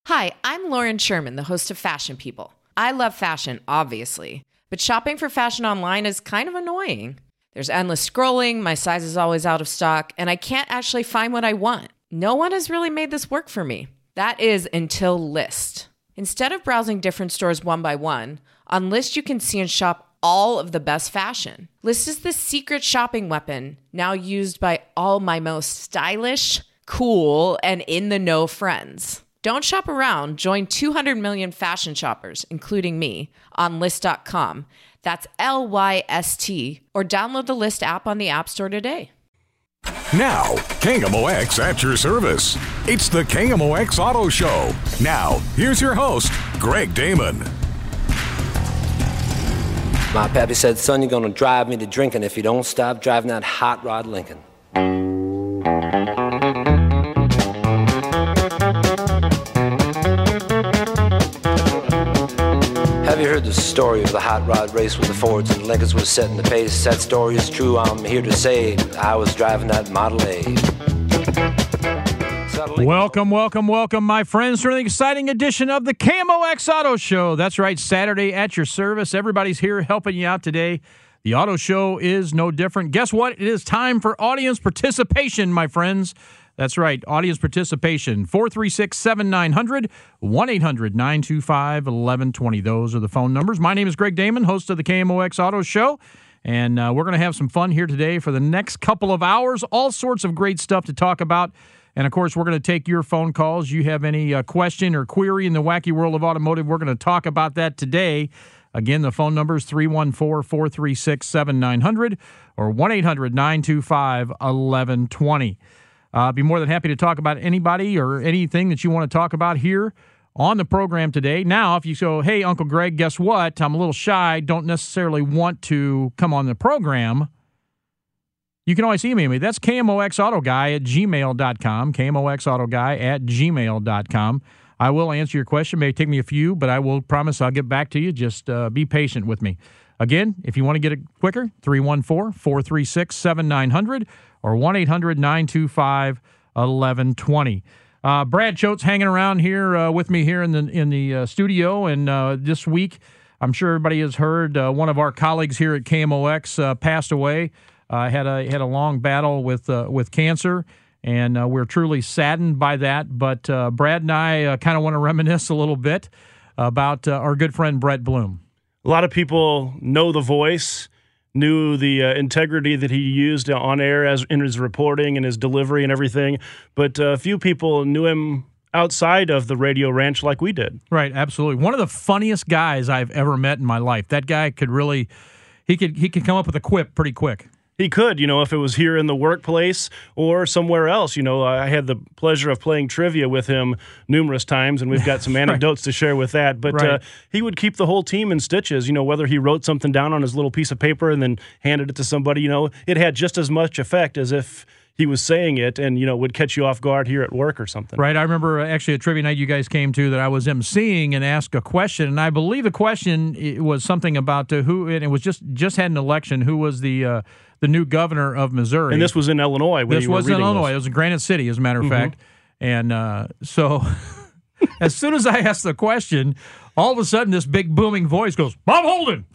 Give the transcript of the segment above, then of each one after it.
Hi, I'm Lauren Sherman, the host of Fashion People. I love fashion, obviously, but shopping for fashion online is kind of annoying. There's endless scrolling, my size is always out of stock, and I can't actually find what I want. No one has really made this work for me. That is until Lyst. Instead of browsing different stores one by one, on Lyst you can see and shop all of the best fashion. Lyst is the secret shopping weapon, now used by all my most stylish, cool, and in-the-know friends. Don't shop around. Join 200 million fashion shoppers, including me, on Lyst.com. That's Lyst, or download the Lyst app on the App Store today. Now, KMOX at your service. It's the KMOX Auto Show. Now, here's your host, Greg Damon. My pappy said, son, you're going to drive me to drinking if you don't stop driving that hot rod Lincoln. Have you heard the story of the hot rod race with the Fords and Lincolns was setting the pace? That story is true, I'm here to say I was driving that Model A. Welcome, my friends, to an exciting edition of the KMOX Auto Show. That's right, Saturday at your service. Everybody's here helping you out today. The Auto Show is no different. Guess what? It is time for audience participation, my friends. That's right, audience participation, 436-7900, 1-800-925-1120. Those are the phone numbers. My name is Greg Damon, host of the KMOX Auto Show, and we're going to have some fun here today for the next couple of hours. All sorts of great stuff to talk about, and, of course, we're going to take your phone calls. You have any question or query in the wacky world of automotive, we're going to talk about that today. Again, the phone number is 314-436-7900 or 1-800-925-1120. I'd be more than happy to talk about anybody or anything that you want to talk about here on the program today. Now, if you go, hey, Uncle Greg, guess what? I'm a little shy, don't necessarily want to come on the program, you can always email me. That's KMOXAutoGuy@gmail.com, KMOXAutoGuy@gmail.com. I will answer your question. It may take me a few, but I will promise I'll get back to you. Just be patient with me. Again, if you want to get it quicker, 314-436-7900 or 1-800-925-1120. Brad Choate's hanging around here with me here in the studio, and this week, I'm sure everybody has heard one of our colleagues here at KMOX passed away. Had a long battle with cancer, and we're truly saddened by that. But Brad and I kind of want to reminisce a little bit about our good friend Brett Bloom. A lot of people know the voice, knew the integrity that he used on air in his reporting and his delivery and everything, but few people knew him outside of the radio ranch like we did. Right, absolutely. One of the funniest guys I've ever met in my life. That guy could really, he could come up with a quip pretty quick. He could, if it was here in the workplace or somewhere else. I had the pleasure of playing trivia with him numerous times, and we've got some anecdotes to share with that. But he would keep the whole team in stitches, whether he wrote something down on his little piece of paper and then handed it to somebody, it had just as much effect as if he was saying it and, would catch you off guard here at work or something. Right. I remember actually a trivia night you guys came to that I was emceeing and asked a question, and I believe the question was something about who, and it was just had an election, who was the new governor of Missouri. And this was in Illinois. This was in Illinois. It was in Granite City, as a matter of fact. And so as soon as I asked the question, all of a sudden this big booming voice goes, Bob Holden!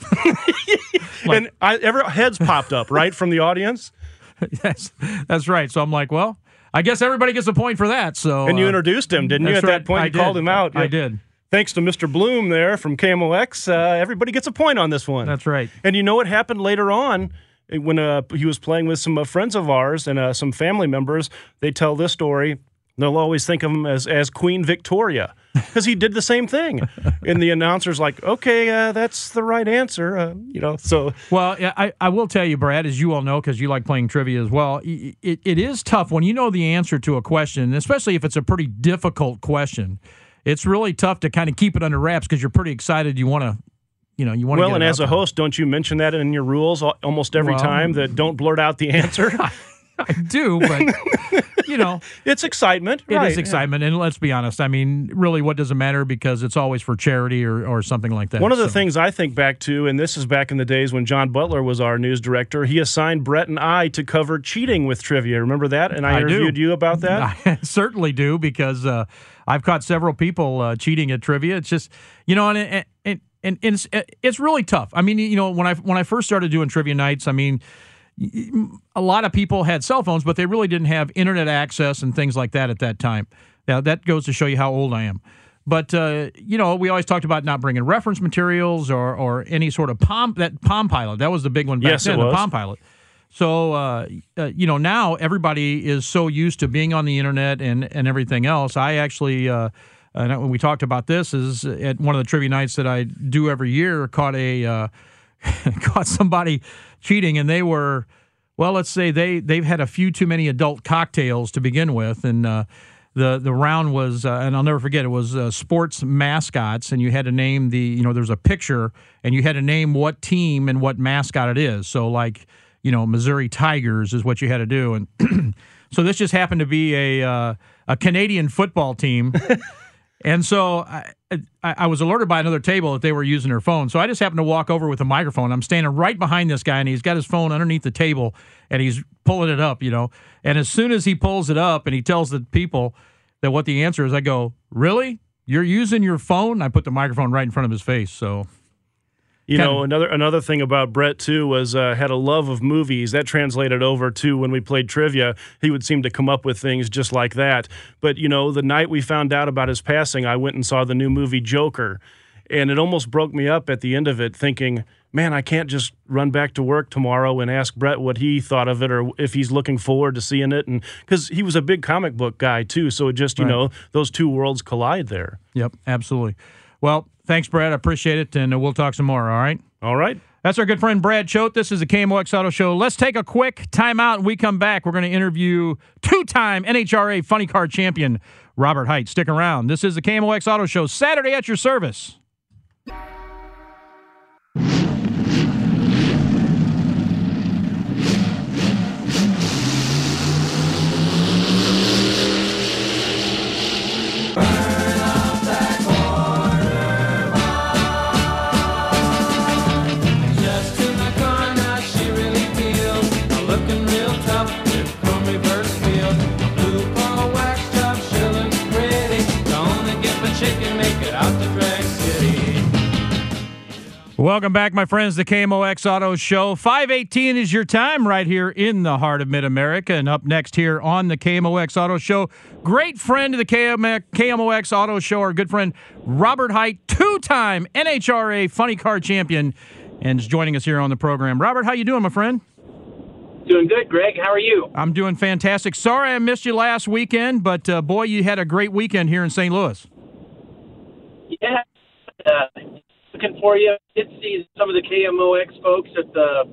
And heads popped up, right, from the audience? Yes, that's right. So I'm like, well, I guess everybody gets a point for that. So, and you introduced him, didn't you? At that point, you called him out. I did. Thanks to Mr. Bloom there from KMOX, everybody gets a point on this one. That's right. And you know what happened later on when he was playing with some friends of ours and some family members? They tell this story. They'll always think of him as Queen Victoria because he did the same thing. And the announcer's like, okay, that's the right answer, so. Well, I will tell you, Brad, as you all know, because you like playing trivia as well, it is tough when you know the answer to a question, especially if it's a pretty difficult question. It's really tough to kind of keep it under wraps because you're pretty excited. You want to Well, and as a host, don't you mention that in your rules almost every time that don't blurt out the answer? I do, but it's excitement. It right. is excitement, and let's be honest. I mean, really, what does it matter? Because it's always for charity or something like that. One of the things I think back to, and this is back in the days when John Butler was our news director, he assigned Brett and I to cover cheating with trivia. Remember that? And I interviewed you about that? I certainly do, because I've caught several people cheating at trivia. It's just, and it's really tough. I mean, when I first started doing trivia nights, I mean, a lot of people had cell phones, but they really didn't have internet access and things like that at that time. Now, that goes to show you how old I am. But, we always talked about not bringing reference materials or any sort of Palm Pilot. That was the big one back then, the Palm Pilot. So, now everybody is so used to being on the internet and everything else. I actually, and when we talked about this, is at one of the trivia nights that I do every year, caught somebody cheating, and they were, well, let's say they've had a few too many adult cocktails to begin with, and the round was, and I'll never forget, it was sports mascots, and you had to name there's a picture, and you had to name what team and what mascot it is. So like, Missouri Tigers is what you had to do, and so this just happened to be a Canadian football team. And so I was alerted by another table that they were using their phone. So I just happened to walk over with a microphone. I'm standing right behind this guy, and he's got his phone underneath the table, and he's pulling it up, And as soon as he pulls it up and he tells the people that what the answer is, I go, "Really? You're using your phone?" I put the microphone right in front of his face, so... Another thing about Brett, too, was had a love of movies. That translated over to when we played trivia. He would seem to come up with things just like that. But, the night we found out about his passing, I went and saw the new movie Joker. And it almost broke me up at the end of it, thinking, man, I can't just run back to work tomorrow and ask Brett what he thought of it or if he's looking forward to seeing it. And because he was a big comic book guy, too. So it just, those two worlds collide there. Yep, absolutely. Well, thanks, Brad. I appreciate it, and we'll talk some more, all right? All right. That's our good friend Brad Choate. This is the KMOX Auto Show. Let's take a quick timeout. When we come back, we're going to interview two-time NHRA Funny Car champion Robert Hight. Stick around. This is the KMOX Auto Show, Saturday at your service. Welcome back, my friends, the KMOX Auto Show. 5:18 is your time right here in the heart of Mid-America. And up next here on the KMOX Auto Show, great friend of the KMOX Auto Show, our good friend Robert Hight, two-time NHRA Funny Car champion, and is joining us here on the program. Robert, how you doing, my friend? Doing good, Greg. How are you? I'm doing fantastic. Sorry I missed you last weekend, but boy, you had a great weekend here in St. Louis. Yeah. Looking for you. I did see some of the KMOX folks at the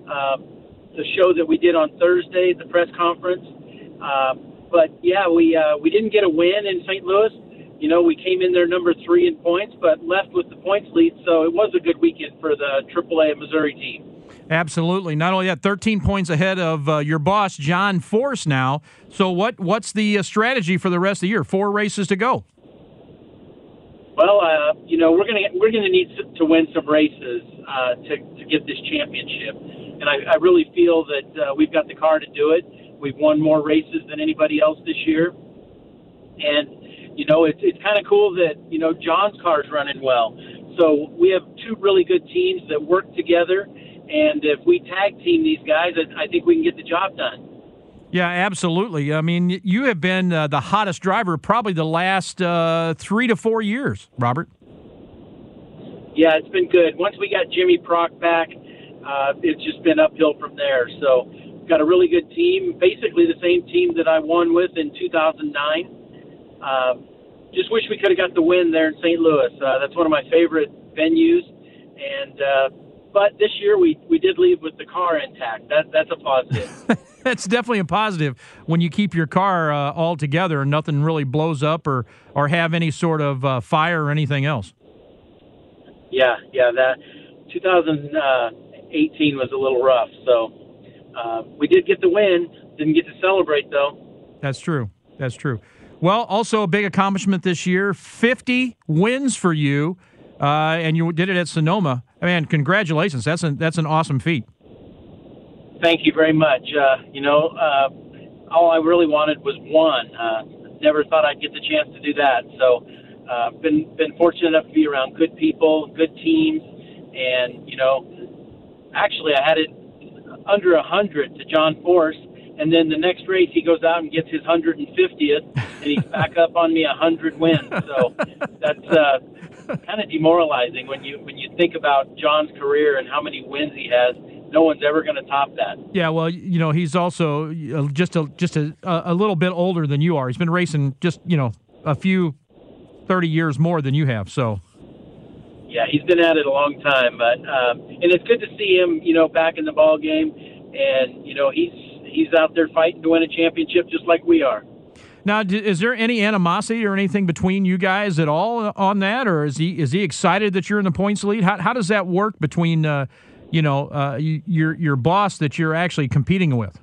show that we did on Thursday, the press conference. But yeah, we didn't get a win in St. Louis. We came in there number 3 in points, but left with the points lead. So it was a good weekend for the AAA Missouri team. Absolutely. Not only that, 13 points ahead of your boss, John Force now. So what's the strategy for the rest of the year? 4 races to go. Well, we're gonna need to win some races to get this championship, and I really feel that we've got the car to do it. We've won more races than anybody else this year, and it's kind of cool that John's car's running well. So we have 2 really good teams that work together, and if we tag team these guys, I think we can get the job done. Yeah, absolutely. I mean, you have been the hottest driver probably the last 3 to 4 years, Robert. Yeah, it's been good. Once we got Jimmy Prock back, it's just been uphill from there. So we've got a really good team, basically the same team that I won with in 2009. Just wish we could have got the win there in St. Louis. That's one of my favorite venues. But this year we did leave with the car intact. That's a positive. That's definitely a positive when you keep your car all together and nothing really blows up or have any sort of fire or anything else. Yeah, that 2018 was a little rough. So we did get the win. Didn't get to celebrate, though. That's true. That's true. Well, also a big accomplishment this year, 50 wins for you, and you did it at Sonoma. Man, congratulations. That's an awesome feat. Thank you very much. All I really wanted was one. Never thought I'd get the chance to do that. So been fortunate enough to be around good people, good teams, and, actually I had it under 100 to John Force, and then the next race he goes out and gets his 150th, and he's back up on me 100 wins. So that's kind of demoralizing when you think about John's career and how many wins he has. No one's ever going to top that. Yeah, well, he's also just a little bit older than you are. He's been racing just a few 30 years more than you have. So. Yeah, he's been at it a long time, but and it's good to see him, back in the ball game, and he's out there fighting to win a championship just like we are. Now, is there any animosity or anything between you guys at all on that, or is he excited that you're in the points lead? How does that work between your boss that you're actually competing with?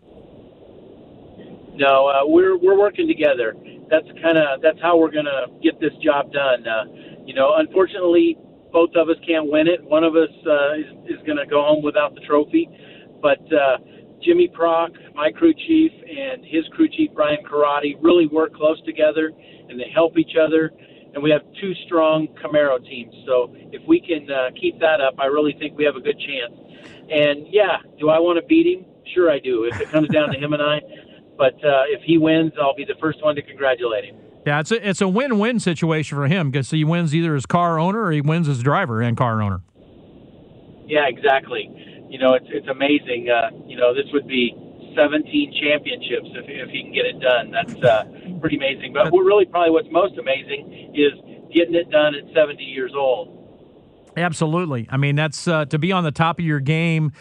No, we're working together. That's how we're gonna get this job done. Unfortunately, both of us can't win it. One of us is going to go home without the trophy. But Jimmy Prock, my crew chief, and his crew chief, Brian Karate, really work close together, and they help each other. And we have two strong Camaro teams. So if we can keep that up, I really think we have a good chance. And, yeah, do I want to beat him? Sure I do, if it comes down to him and I. But if he wins, I'll be the first one to congratulate him. Yeah, it's a win-win situation for him because he wins either as car owner or he wins as driver and car owner. Yeah, exactly. It's amazing. This would be 17 championships if he can get it done. That's pretty amazing. But probably what's most amazing is getting it done at 70 years old. Absolutely. I mean, that's to be on the top of your game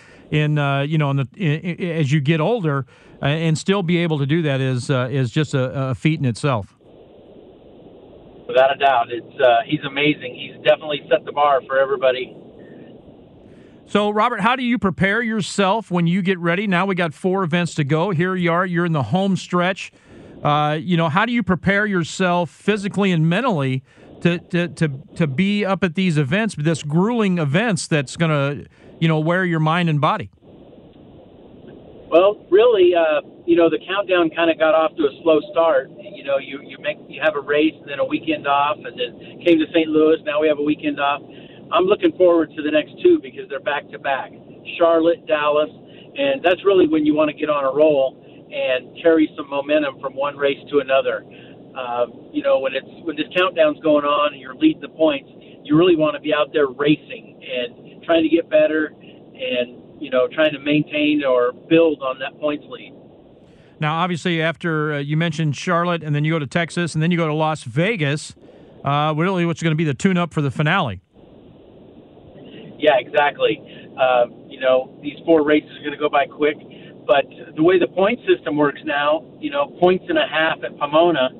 as you get older and still be able to do that is just a feat in itself. Without a doubt, he's amazing. He's definitely set the bar for everybody. So, Robert, how do you prepare yourself when you get ready? Now we got 4 events to go. Here you are. You're in the home stretch. How do you prepare yourself physically and mentally to be up at these events, this grueling events that's going to, wear your mind and body? Well, really, the countdown kind of got off to a slow start. You have a race and then a weekend off, and then came to St. Louis. Now we have a weekend off. I'm looking forward to the next 2 because they're back to back, Charlotte, Dallas, and that's really when you want to get on a roll and carry some momentum from one race to another. When this countdown's going on and you're leading the points, you really want to be out there racing and trying to get better and trying to maintain or build on that points lead. Now, obviously, after you mentioned Charlotte, and then you go to Texas, and then you go to Las Vegas, really what's going to be the tune-up for the finale? Yeah, exactly. These 4 races are going to go by quick, but the way the point system works now, points and a half at Pomona,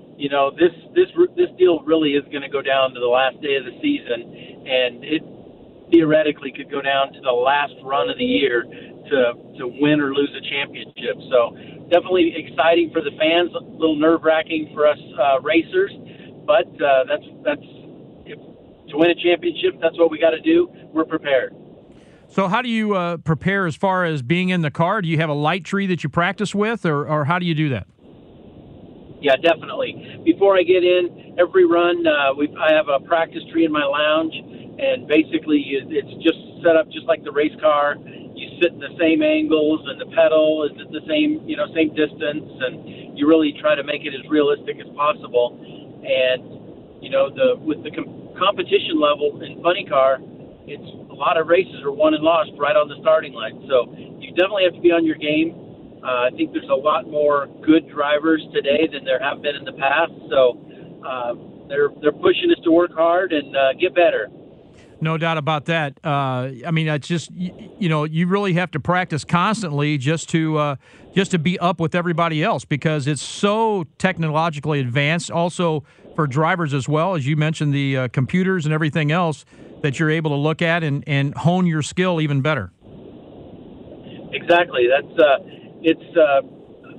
this deal really is going to go down to the last day of the season, and it theoretically could go down to the last run of the year to win or lose a championship. So definitely exciting for the fans, a little nerve-wracking for us racers, but that's to win a championship, that's what we got to do. We're prepared. So how do you prepare as far as being in the car? Do you have a light tree that you practice with, or how do you do that? Yeah, definitely. Before I get in, every run, I have a practice tree in my lounge, and basically it's just set up just like the race car. You sit in the same angles, and the pedal is at the same distance, and you really try to make it as realistic as possible. And with the competition level in funny car, it's a lot of races are won and lost right on the starting line. So you definitely have to be on your game. I think there's a lot more good drivers today than there have been in the past. So they're pushing us to work hard and get better. No doubt about that. It's just you really have to practice constantly just to be up with everybody else because it's so technologically advanced. Also for drivers as well, as you mentioned, the computers and everything else that you're able to look at and hone your skill even better. Exactly. That's it's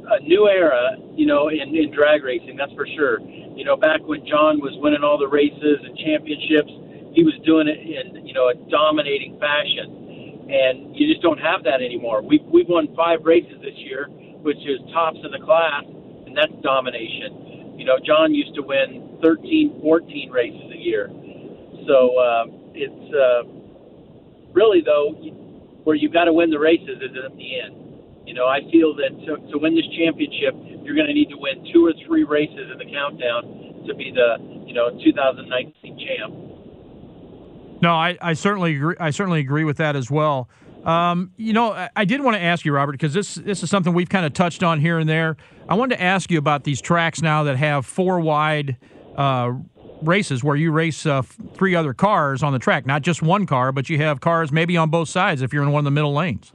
a new era, in drag racing, that's for sure. Back when John was winning all the races and championships, he was doing it in, a dominating fashion. And you just don't have that anymore. We've won 5 races this year, which is tops in the class, and that's domination. John used to win 13, 14 races a year. So it's really, though, where you've got to win the races is at the end. I feel that to win this championship, you're going to need to win 2 or 3 races in the countdown to be the 2019 champ. No, I certainly agree. I certainly agree with that as well. I did want to ask you, Robert, because this is something we've kind of touched on here and there. I wanted to ask you about these tracks now that have 4 wide races where you race 3 other cars on the track, not just one car, but you have cars maybe on both sides if you're in one of the middle lanes.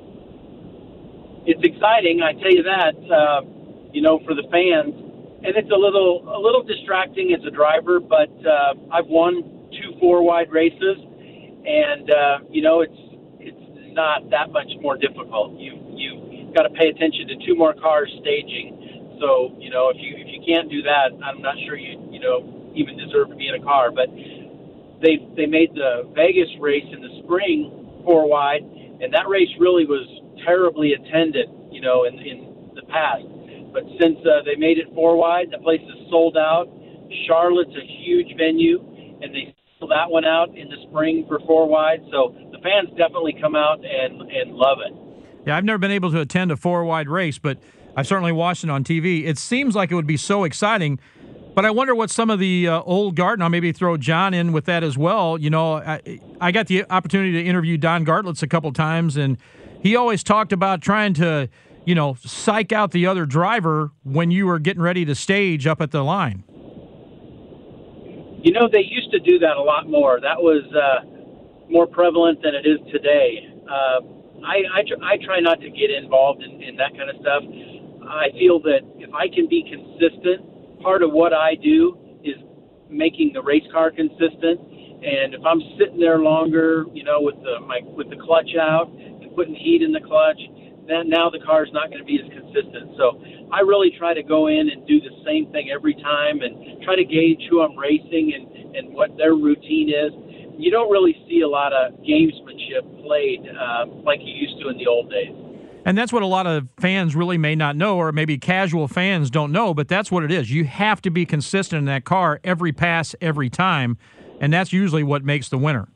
It's exciting, I tell you that, for the fans, and it's a little distracting as a driver, but I've won 2 4-wide races, and it's not that much more difficult. You've got to pay attention to 2 more cars staging. So if you can't do that, I'm not sure you even deserve to be in a car. But they made the Vegas race in the spring 4 wide, and that race really was terribly attended, in the past. But since they made it 4 wide, the place is sold out. Charlotte's a huge venue, and they sold that one out in the spring for 4 wide. So the fans definitely come out and love it. Yeah, I've never been able to attend a 4 wide race, but I've certainly watched it on TV. It seems like it would be so exciting, but I wonder what some of the old guard, and I'll maybe throw John in with that as well. I got the opportunity to interview Don Gartlitz a couple times, and he always talked about trying to, psych out the other driver when you were getting ready to stage up at the line. They used to do that a lot more. That was more prevalent than it is today. I try not to get involved in that kind of stuff. I feel that if I can be consistent, part of what I do is making the race car consistent. And if I'm sitting there longer, with the clutch out and putting heat in the clutch, then now the car's not going to be as consistent. So I really try to go in and do the same thing every time and try to gauge who I'm racing and what their routine is. You don't really see a lot of gamesmanship played like you used to in the old days. And that's what a lot of fans really may not know, or maybe casual fans don't know, but that's what it is. You have to be consistent in that car every pass, every time, and that's usually what makes the winner.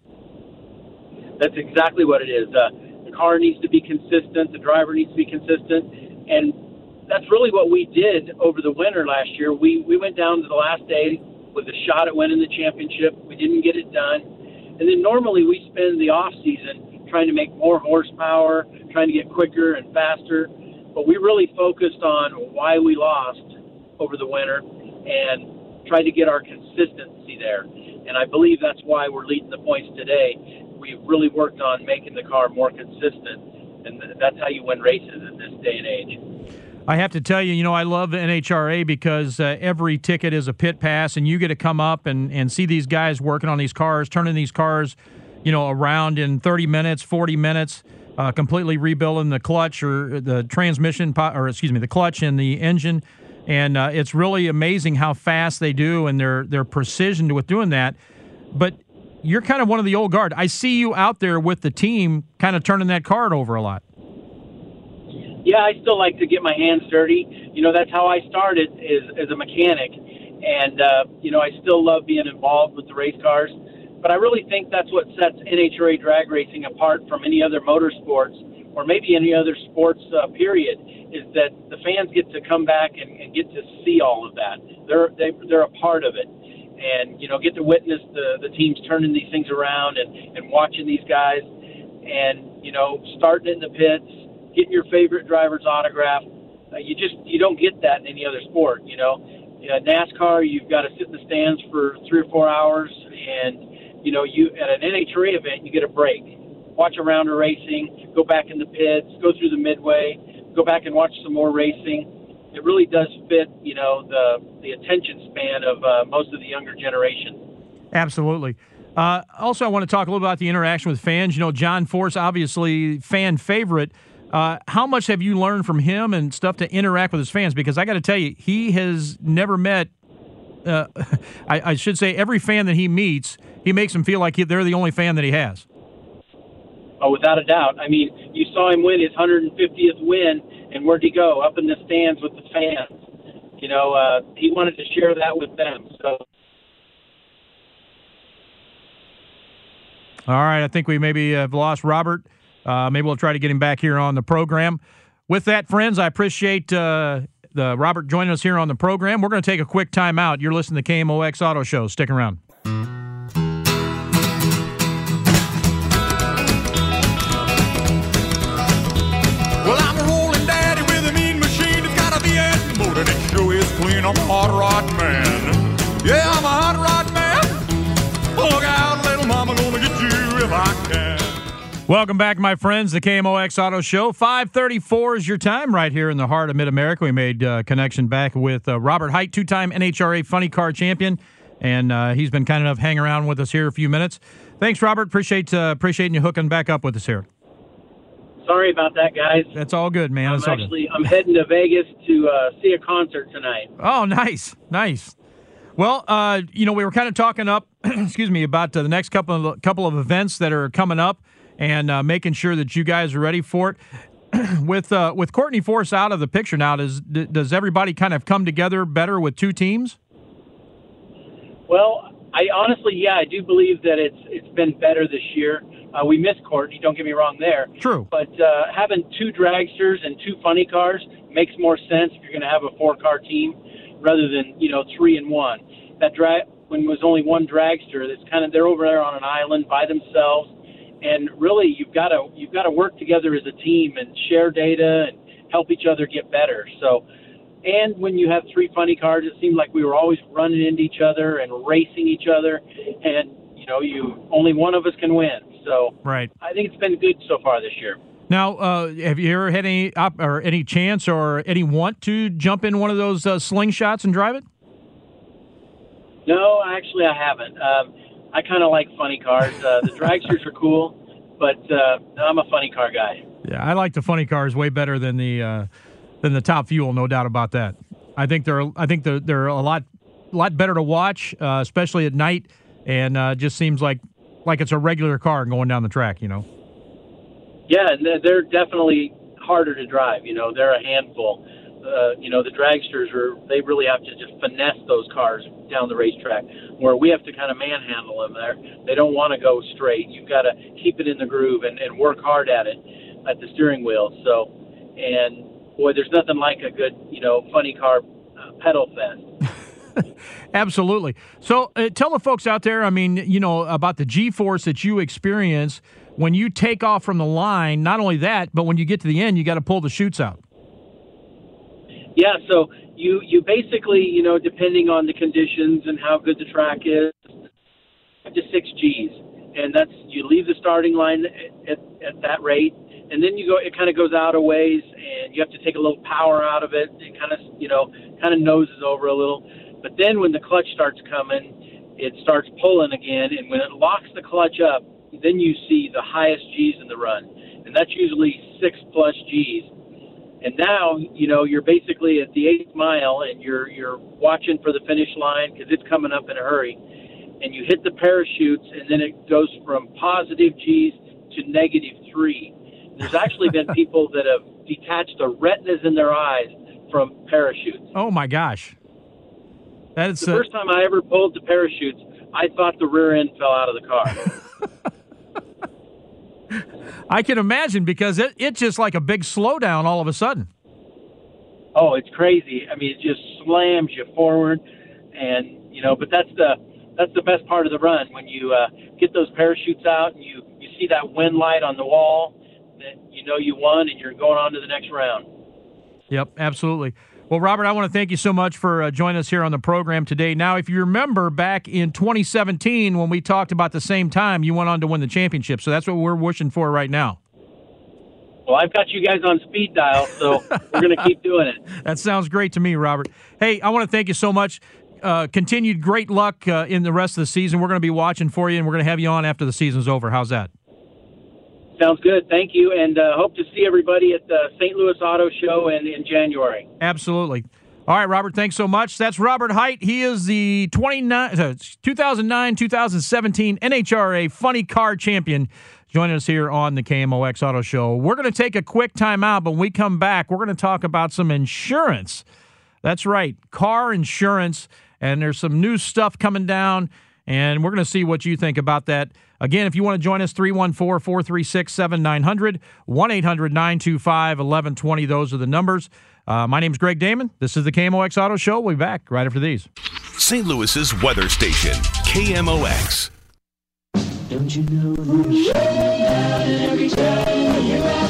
That's exactly what it is. The car needs to be consistent, the driver needs to be consistent, and that's really what we did over the winter last year. We went down to the last day with a shot at winning the championship. We didn't get it done. And then normally we spend the off season trying to make more horsepower, trying to get quicker and faster. But we really focused on why we lost over the winter and tried to get our consistency there. And I believe that's why we're leading the points today. We've really worked on making the car more consistent, and that's how you win races in this day and age. I have to tell you, I love the NHRA because every ticket is a pit pass, and you get to come up and see these guys working on these cars, turning these cars, around in 30 minutes, 40 minutes, completely rebuilding the clutch or the transmission, the clutch and the engine. And it's really amazing how fast they do and their precision with doing that. But you're kind of one of the old guard. I see you out there with the team kind of turning that car over a lot. Yeah, I still like to get my hands dirty. That's how I started as a mechanic. And, I still love being involved with the race cars. But I really think that's what sets NHRA drag racing apart from any other motorsports or maybe any other sports period, is that the fans get to come back and get to see all of that. They're a part of it. And, get to witness the teams turning these things around and watching these guys and, starting in the pits, getting your favorite driver's autograph. You don't get that in any other sport, NASCAR, you've got to sit in the stands for 3 or 4 hours, and you at an NHRA event, you get a break. Watch a round of racing, go back in the pits, go through the midway, go back and watch some more racing. It really does fit, the attention span of most of the younger generation. Absolutely. Also, I want to talk a little about the interaction with fans. John Force, obviously fan favorite. How much have you learned from him and stuff to interact with his fans? Because I got to tell you, he has never met, I should say, every fan that he meets, he makes them feel like they're the only fan that he has. Oh, without a doubt. I mean, you saw him win his 150th win, and where'd he go? Up in the stands with the fans. You know, he wanted to share that with them. So. All right, I think we maybe have lost Robert. Maybe we'll try to get him back here on the program. With that, friends, I appreciate Robert joining us here on the program. We're going to take a quick time out. You're listening to KMOX Auto Show. Stick around. Well, I'm a rolling daddy with a mean machine. It's got a V8 motor and it sure is clean. I'm a hot rod man. Yeah, I'm a hot rod man. Look out, little mama, gonna get you if I can. Welcome back, my friends. The KMOX Auto Show. 5:34 is your time right here in the heart of Mid-America. We made connection back with Robert Hight, two-time NHRA Funny Car Champion, and he's been kind enough to hang around with us here a few minutes. Thanks, Robert. Appreciating you hooking back up with us here. Sorry about that, guys. That's all good, man. I'm heading to Vegas to see a concert tonight. Oh, nice. Well, we were kind of talking up, about the next couple of events that are coming up, and making sure that you guys are ready for it. With Courtney Force out of the picture now, does everybody kind of come together better with two teams? Well, I do believe that it's been better this year. We miss Courtney, don't get me wrong there. True. But having two dragsters and two funny cars makes more sense if you're going to have a four-car team rather than, 3 and 1. When it was only one dragster, they're over there on an island by themselves. And really, you've got to work together as a team and share data and help each other get better. So, and when you have three funny cars, it seemed like we were always running into each other and racing each other, and only one of us can win. So, right. I think it's been good so far this year. Now, have you ever had any chance or any want to jump in one of those slingshots and drive it? No, actually, I haven't. I kind of like funny cars. The dragsters are cool, but I'm a funny car guy. Yeah, I like the funny cars way better than the Top Fuel, no doubt about that. I think they're a lot better to watch, especially at night, and just seems like it's a regular car going down the track, Yeah, and they're definitely harder to drive. They're a handful. The dragsters they really have to just finesse those cars down the racetrack, where we have to kind of manhandle them there. They don't want to go straight. You've got to keep it in the groove and work hard at it at the steering wheel. So, and boy, there's nothing like a good, funny car pedal fest. Absolutely. So tell the folks out there, about the G-force that you experience when you take off from the line. Not only that, but when you get to the end, you got to pull the chutes out. Yeah, so you basically, depending on the conditions and how good the track is, 5 to 6 Gs. And you leave the starting line at that rate, and then it kind of goes out a ways, and you have to take a little power out of it. It kind of noses over a little. But then when the clutch starts coming, it starts pulling again, and when it locks the clutch up, then you see the highest Gs in the run, and that's usually 6+ Gs. And now, you're basically at the 8th mile, and you're watching for the finish line because it's coming up in a hurry. And you hit the parachutes, and then it goes from positive Gs to -3. There's actually been people that have detached the retinas in their eyes from parachutes. Oh, my gosh. The first time I ever pulled the parachutes, I thought the rear end fell out of the car. I can imagine, because it's just like a big slowdown all of a sudden. Oh, it's crazy. It just slams you forward, and but that's the best part of the run, when you get those parachutes out and you see that wind light on the wall, then you won and you're going on to the next round. Yep, absolutely. Well, Robert, I want to thank you so much for joining us here on the program today. Now, if you remember back in 2017 when we talked about the same time, you went on to win the championship. So that's what we're wishing for right now. Well, I've got you guys on speed dial, so we're going to keep doing it. That sounds great to me, Robert. Hey, I want to thank you so much. Continued great luck in the rest of the season. We're going to be watching for you, and we're going to have you on after the season's over. How's that? Sounds good. Thank you, and hope to see everybody at the St. Louis Auto Show in January. Absolutely. All right, Robert, thanks so much. That's Robert Height. He is the 2009-2017 NHRA Funny Car Champion, joining us here on the KMOX Auto Show. We're going to take a quick time out, but when we come back, we're going to talk about some insurance. That's right, car insurance, and there's some new stuff coming down, and we're going to see what you think about that. Again, if you want to join us, 314-436-7900, 1-800-925-1120. Those are the numbers. My name's Greg Damon. This is the KMOX Auto Show. We'll be back right after these. St. Louis's weather station, KMOX. Don't you know you're shouting out every time you're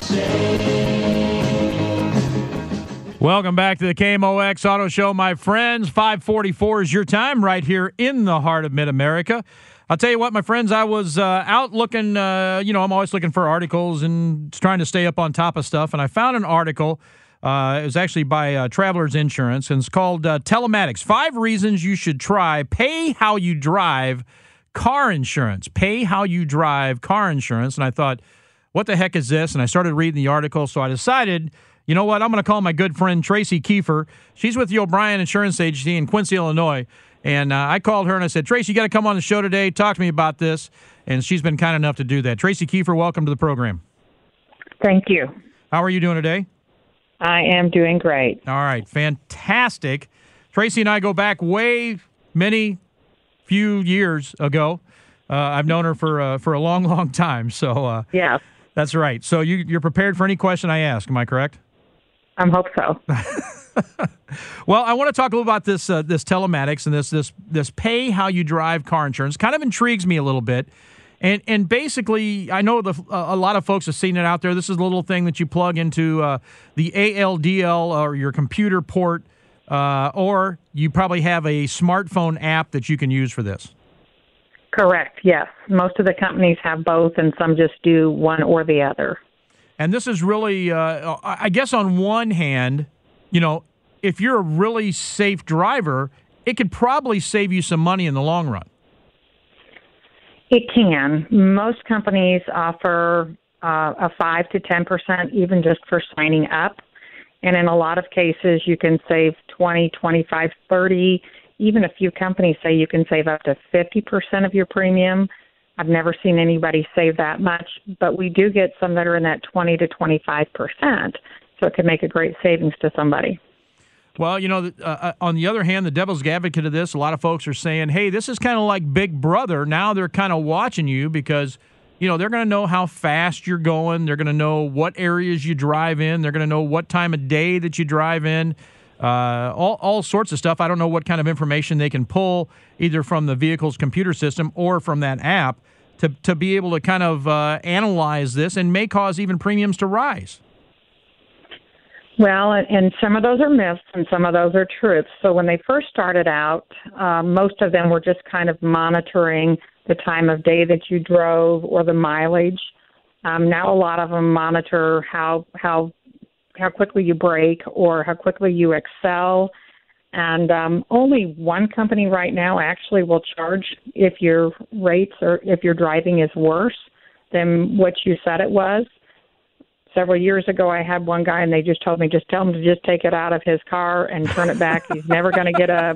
Welcome back to the KMOX Auto Show, my friends. 5:44 is your time right here in the heart of Mid-America. I'll tell you what, my friends, I was out looking, I'm always looking for articles and trying to stay up on top of stuff, and I found an article. It was actually by Travelers Insurance, and it's called Telematics, 5 Reasons You Should Try Pay How You Drive Car Insurance. Pay How You Drive Car Insurance. And I thought, what the heck is this? And I started reading the article, so I decided, you know what, I'm going to call my good friend Tracy Kiefer. She's with the O'Brien Insurance Agency in Quincy, Illinois. And I called her and I said, Tracy, you got to come on the show today, talk to me about this. And she's been kind enough to do that. Tracy Kiefer, welcome to the program. Thank you. How are you doing today? I am doing great. All right, fantastic. Tracy and I go back few years ago. I've known her for a long, long time. So yeah, that's right. So you're prepared for any question I ask. Am I correct? I hope so. Well, I want to talk a little about this telematics and this pay how you drive car insurance. Kind of intrigues me a little bit. And basically, I know a lot of folks have seen it out there. This is a little thing that you plug into the ALDL or your computer port, or you probably have a smartphone app that you can use for this. Correct, yes. Most of the companies have both, and some just do one or the other. And this is really, I guess on one hand, if you're a really safe driver, it could probably save you some money in the long run. It can. Most companies offer a 5 to 10%, even just for signing up. And in a lot of cases, you can save 20, 25, 30. Even a few companies say you can save up to 50% of your premium. I've never seen anybody save that much, but we do get some that are in that 20 to 25%. So it can make a great savings to somebody. Well, on the other hand, the devil's advocate of this, a lot of folks are saying, hey, this is kind of like Big Brother. Now they're kind of watching you because, they're going to know how fast you're going. They're going to know what areas you drive in. They're going to know what time of day that you drive in, all sorts of stuff. I don't know what kind of information they can pull either from the vehicle's computer system or from that app to be able to kind of analyze this and may cause even premiums to rise. Well, and some of those are myths and some of those are truths. So when they first started out, most of them were just kind of monitoring the time of day that you drove or the mileage. Now a lot of them monitor how quickly you brake or how quickly you excel. And only one company right now actually will charge if your rates or if your driving is worse than what you said it was. Several years ago, I had one guy, and they just told me, just tell him to just take it out of his car and turn it back. He's never going to get a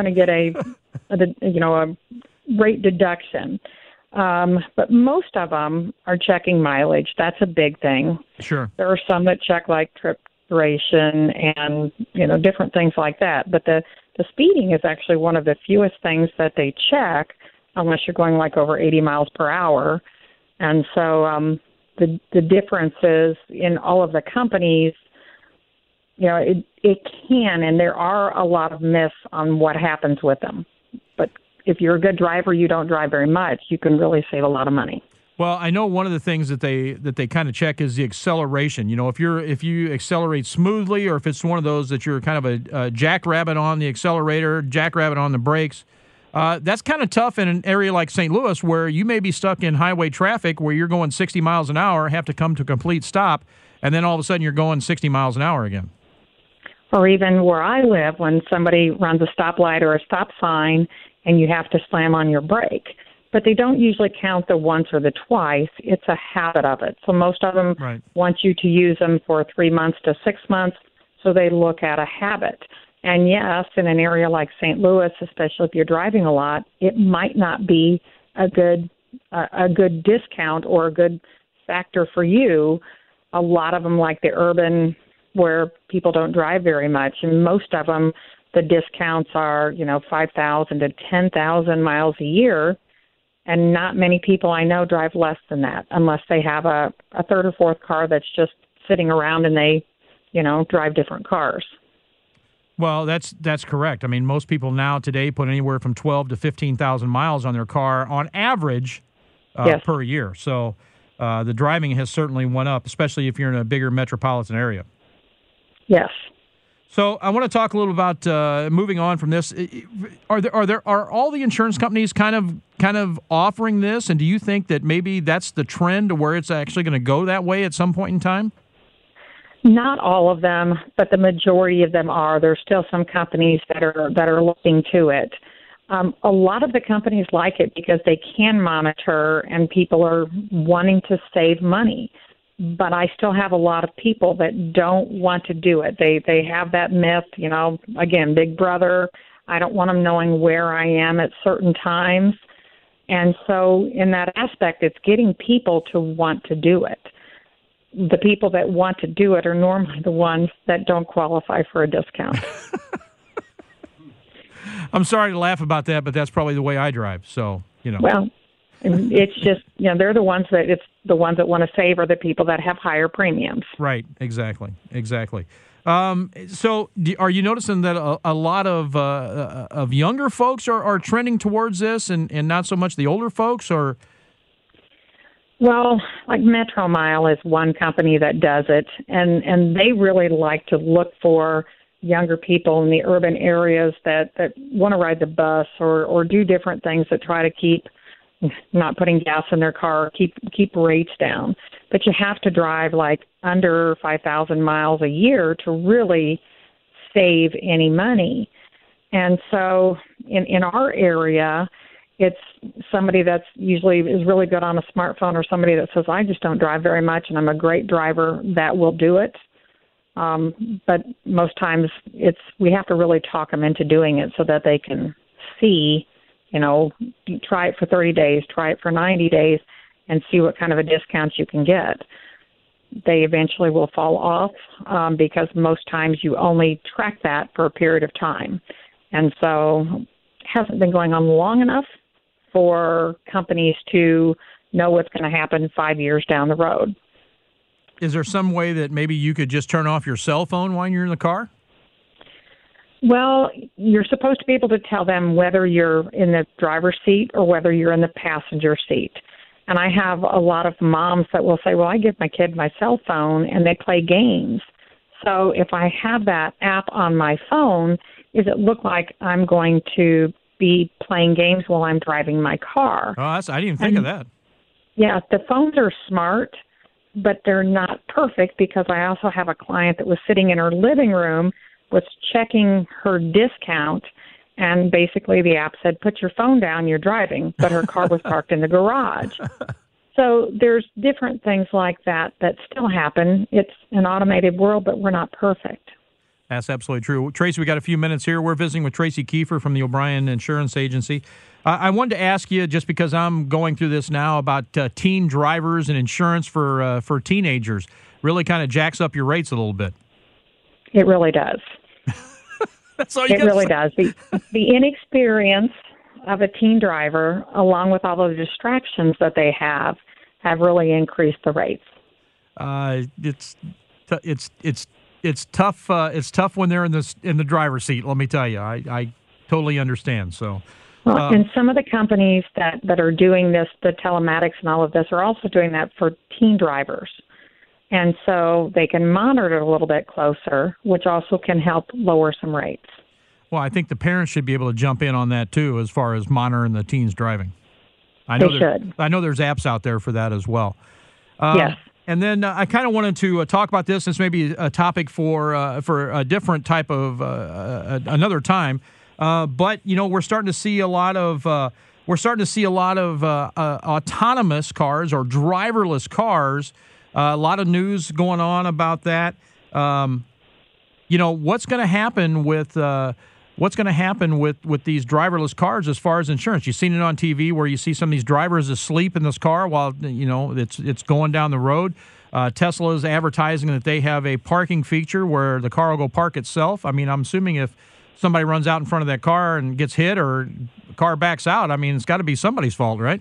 rate deduction. But most of them are checking mileage. That's a big thing. Sure. There are some that check like trip duration and different things like that. But the speeding is actually one of the fewest things that they check, unless you're going like over 80 miles per hour. And so the difference is in all of the companies, it can, and there are a lot of myths on what happens with them. But if you're a good driver, you don't drive very much, you can really save a lot of money. Well, I know one of the things that they kind of check is the acceleration. If you accelerate smoothly, or if it's one of those that you're kind of a jackrabbit on the accelerator, jackrabbit on the brakes. That's kind of tough in an area like St. Louis where you may be stuck in highway traffic where you're going 60 miles an hour, have to come to a complete stop, and then all of a sudden you're going 60 miles an hour again. Or even where I live, when somebody runs a stoplight or a stop sign and you have to slam on your brake. but they don't usually count the once or the twice. It's a habit of it. So most of them want you to use them for 3 months to 6 months, so they look at a habit. And yes, in an area like St. Louis, especially if you're driving a lot, it might not be a good discount or a good factor for you. A lot of them, like the urban, where people don't drive very much, and most of them, the discounts are 5,000 to 10,000 miles a year, and not many people I know drive less than that, unless they have a third or fourth car that's just sitting around and they drive different cars. Well, that's correct. I mean, most people now today put anywhere from 12 to 15,000 miles on their car on average per year. So the driving has certainly went up, especially if you're in a bigger metropolitan area. Yes. So I want to talk a little about moving on from this. Are all the insurance companies kind of offering this, and do you think that maybe that's the trend to where it's actually going to go that way at some point in time? Not all of them, but the majority of them are. There's still some companies that are looking to it. A lot of the companies like it because they can monitor, and people are wanting to save money. But I still have a lot of people that don't want to do it. They have that myth, again, Big Brother. I don't want them knowing where I am at certain times. And so in that aspect, it's getting people to want to do it. The people that want to do it are normally the ones that don't qualify for a discount. I'm sorry to laugh about that, but that's probably the way I drive. So, Well, it's just, they're the ones that want to save are the people that have higher premiums. Right. Exactly. So are you noticing that a lot of younger folks are trending towards this and not so much the older folks, or? Well, like Metro Mile is one company that does it, and they really like to look for younger people in the urban areas that want to ride the bus or do different things that try to keep not putting gas in their car, keep rates down. But you have to drive like under 5,000 miles a year to really save any money. And so in our area, it's somebody that's usually is really good on a smartphone, or somebody that says, I just don't drive very much and I'm a great driver, that will do it. But most times we have to really talk them into doing it so that they can see, try it for 30 days, try it for 90 days, and see what kind of a discount you can get. They eventually will fall off because most times you only track that for a period of time. And so it hasn't been going on long enough for companies to know what's going to happen 5 years down the road. Is there some way that maybe you could just turn off your cell phone while you're in the car? Well, you're supposed to be able to tell them whether you're in the driver's seat or whether you're in the passenger seat. And I have a lot of moms that will say, well, I give my kid my cell phone and they play games. So if I have that app on my phone, does it look like I'm going to be playing games while I'm driving my car? Oh, I didn't even think of that. Yeah, the phones are smart, but they're not perfect, because I also have a client that was sitting in her living room, was checking her discount, and basically the app said, put your phone down, you're driving, but her car was parked in the garage. So there's different things like that still happen. It's an automated world, but we're not perfect. That's absolutely true. Tracy, we got a few minutes here. We're visiting with Tracy Kiefer from the O'Brien Insurance Agency. I wanted to ask you, just because I'm going through this now, about teen drivers and insurance for teenagers. Really kind of jacks up your rates a little bit. It really does. That's all you It really does. The inexperience of a teen driver, along with all of the distractions that they have really increased the rates. It's tough. It's tough when they're in the driver's seat. Let me tell you, I totally understand. So, and some of the companies that are doing this, the telematics and all of this, are also doing that for teen drivers, and so they can monitor it a little bit closer, which also can help lower some rates. Well, I think the parents should be able to jump in on that too, as far as monitoring the teens driving. I know there's apps out there for that as well. Yes. And then I kind of wanted to talk about this. This may be a topic for a different type of another time. But we're starting to see a lot of we're starting to see a lot of autonomous cars or driverless cars. A lot of news going on about that. What's going to happen with these driverless cars as far as insurance? You've seen it on TV where you see some of these drivers asleep in this car while it's going down the road. Tesla is advertising that they have a parking feature where the car will go park itself. I mean, I'm assuming if somebody runs out in front of that car and gets hit or the car backs out, I mean, it's got to be somebody's fault, right?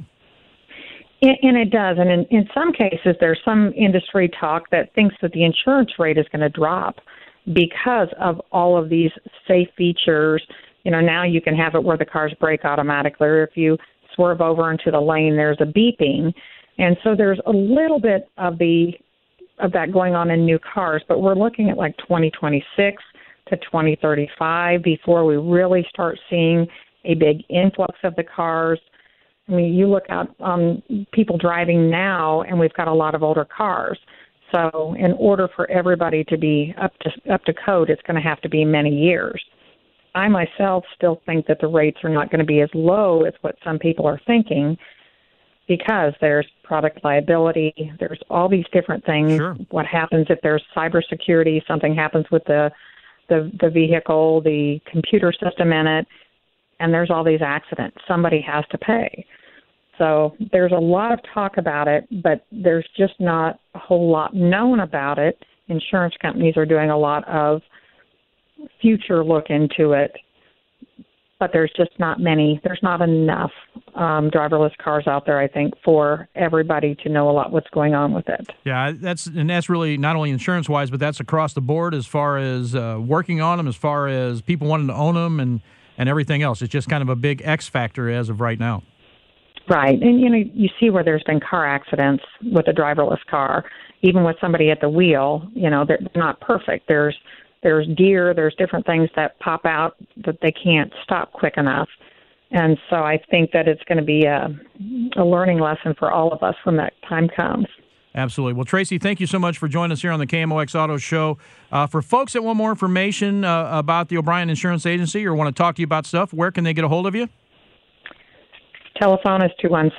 And it does. And in some cases, there's some industry talk that thinks that the insurance rate is going to drop because of all of these safe features. Now you can have it where the cars brake automatically, or if you swerve over into the lane, there's a beeping. And so there's a little bit of that going on in new cars, but we're looking at like 2026 to 2035 before we really start seeing a big influx of the cars. I mean, you look at people driving now, and we've got a lot of older cars. So in order for everybody to be up to code, it's going to have to be many years. I myself still think that the rates are not going to be as low as what some people are thinking, because there's product liability, there's all these different things. Sure. What happens if there's cybersecurity, something happens with the vehicle, the computer system in it, and there's all these accidents. Somebody has to pay. So there's a lot of talk about it, but there's just not a whole lot known about it. Insurance companies are doing a lot of future look into it, but there's just not enough driverless cars out there, I think, for everybody to know a lot what's going on with it. Yeah, that's really not only insurance-wise, but that's across the board as far as working on them, as far as people wanting to own them and everything else. It's just kind of a big X factor as of right now. Right. And, you see where there's been car accidents with a driverless car, even with somebody at the wheel. They're not perfect. There's deer, there's different things that pop out that they can't stop quick enough. And so I think that it's going to be a learning lesson for all of us when that time comes. Absolutely. Well, Tracy, thank you so much for joining us here on the KMOX Auto Show. For folks that want more information about the O'Brien Insurance Agency or want to talk to you about stuff, where can they get a hold of you? Telephone is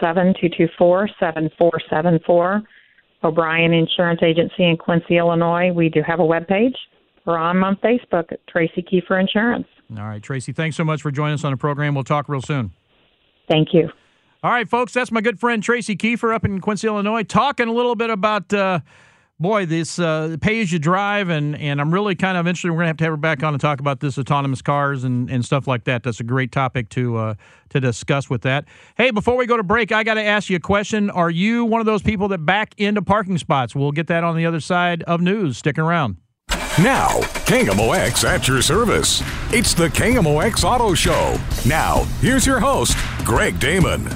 217-224-7474. O'Brien Insurance Agency in Quincy, Illinois. We do have a webpage. We're on Facebook at Tracy Kiefer Insurance. All right, Tracy, thanks so much for joining us on the program. We'll talk real soon. Thank you. All right, folks, that's my good friend Tracy Kiefer up in Quincy, Illinois, talking a little bit about, this pay-as-you-drive, and I'm really kind of interested. We're going to have her back on and talk about this autonomous cars and stuff like that. That's a great topic to discuss with that. Hey, before we go to break, I got to ask you a question. Are you one of those people that back into parking spots? We'll get that on the other side of news. Stick around. Now, KMOX at your service. It's the KMOX Auto Show. Now, here's your host, Greg Damon.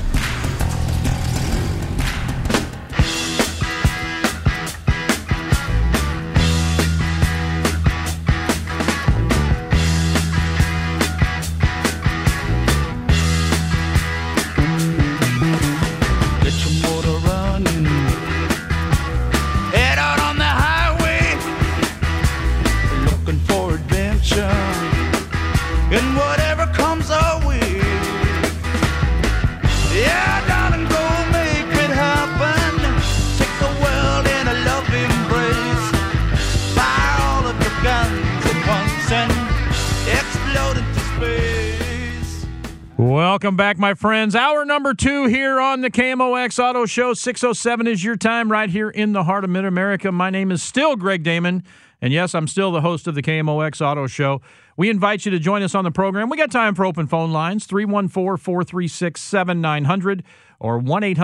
Welcome back, my friends. Hour number 2 here on the KMOX Auto Show. 6:07 is your time right here in the heart of Mid-America. My name is still Greg Damon, and yes, I'm still the host of the KMOX Auto Show. We invite you to join us on the program. We got time for open phone lines, 314-436-7900 or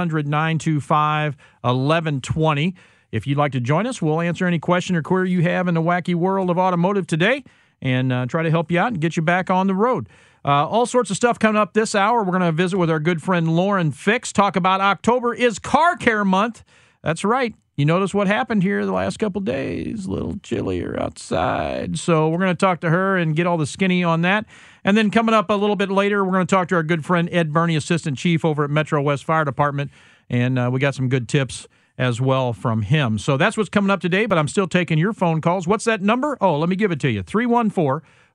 1-800-925-1120. If you'd like to join us, we'll answer any question or query you have in the wacky world of automotive today and try to help you out and get you back on the road. All sorts of stuff coming up this hour. We're going to visit with our good friend Lauren Fix, talk about October is Car Care Month. That's right. You notice what happened here the last couple of days. A little chillier outside. So we're going to talk to her and get all the skinny on that. And then coming up a little bit later, we're going to talk to our good friend Ed Burney, Assistant Chief over at Metro West Fire Department. And we got some good tips as well from him. So that's what's coming up today, but I'm still taking your phone calls. What's that number? Oh, let me give it to you. 314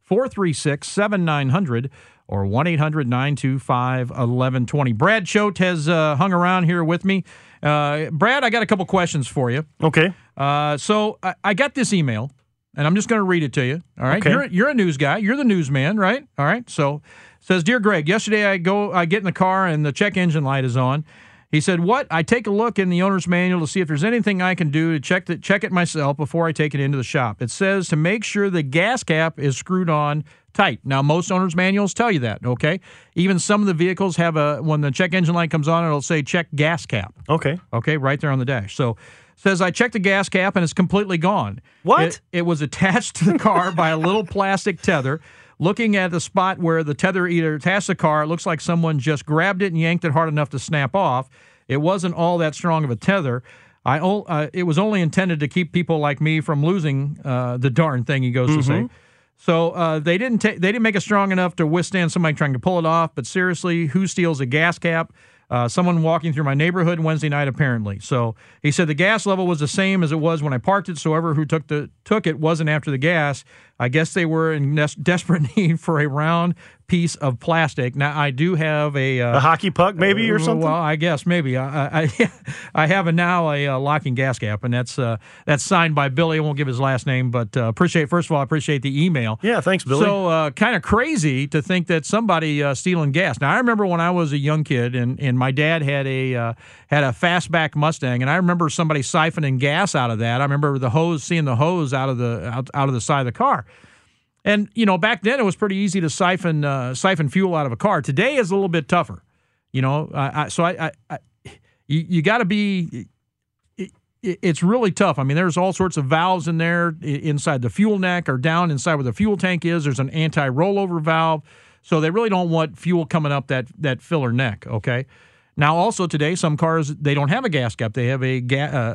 436-7900 or 1-800-925-1120. Brad Choate has hung around here with me. Brad, I got a couple questions for you. Okay. So I got this email, and I'm just going to read it to you. All right. Okay. You're a news guy. You're the newsman, right? All right. So it says, Dear Greg, yesterday I get in the car and the check engine light is on. He said, what? I take a look in the owner's manual to see if there's anything I can do to check it myself before I take it into the shop. It says to make sure the gas cap is screwed on tight. Now, most owner's manuals tell you that, okay? Even some of the vehicles have when the check engine light comes on, it'll say check gas cap. Okay. Okay, right there on the dash. So it says I checked the gas cap and it's completely gone. What? It was attached to the car by a little plastic tether. Looking at the spot where the tether either attached to the car, it looks like someone just grabbed it and yanked it hard enough to snap off. It wasn't all that strong of a tether. It was only intended to keep people like me from losing the darn thing, he goes to say. So they didn't make it strong enough to withstand somebody trying to pull it off. But seriously, who steals a gas cap? Someone walking through my neighborhood Wednesday night, apparently. So he said the gas level was the same as it was when I parked it. So whoever who took it wasn't after the gas. I guess they were in desperate need for a round piece of plastic. Now, I do have a hockey puck, maybe, or something? Well, I guess maybe. I have a locking gas cap, and that's signed by Billy. I won't give his last name, but first of all, I appreciate the email. Yeah, thanks, Billy. So kind of crazy to think that somebody stealing gas. Now, I remember when I was a young kid, and my dad had a fastback Mustang, and I remember somebody siphoning gas out of that. I remember seeing the hose out of the side of the car. And, back then it was pretty easy to siphon fuel out of a car. Today is a little bit tougher, you got to be – it's really tough. I mean, there's all sorts of valves in there inside the fuel neck or down inside where the fuel tank is. There's an anti-rollover valve. So they really don't want fuel coming up that filler neck, okay? Now, also today, some cars, they don't have a gas cap. They have a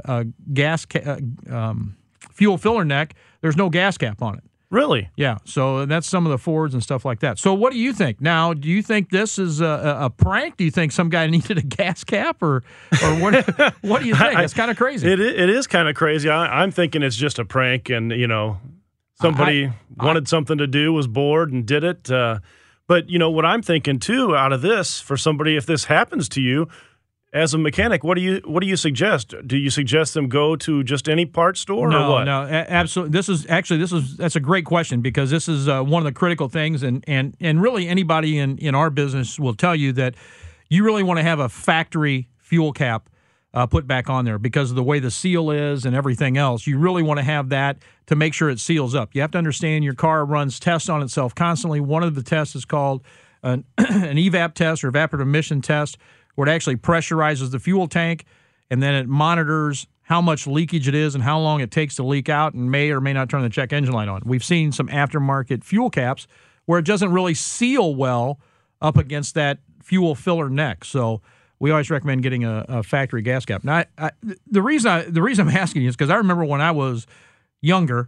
fuel filler neck. There's no gas cap on it. Really? Yeah. So that's some of the Fords and stuff like that. So what do you think? Now, do you think this is a prank? Do you think some guy needed a gas cap, or what? What do you think? It's kind of crazy. It is kind of crazy. I'm thinking it's just a prank, and somebody wanted something to do, was bored, and did it. But what I'm thinking too out of this, for somebody, if this happens to you, as a mechanic, what do you suggest? Do you suggest them go to just any parts store or what? No, absolutely. That's a great question, because this is one of the critical things, and really anybody in our business will tell you that you really want to have a factory fuel cap put back on there because of the way the seal is and everything else. You really want to have that to make sure it seals up. You have to understand your car runs tests on itself constantly. One of the tests is called an evap test or evaporative emission test, where it actually pressurizes the fuel tank, and then it monitors how much leakage it is and how long it takes to leak out, and may or may not turn the check engine light on. We've seen some aftermarket fuel caps where it doesn't really seal well up against that fuel filler neck. So we always recommend getting a factory gas cap. Now, the reason I'm asking you is because I remember when I was younger,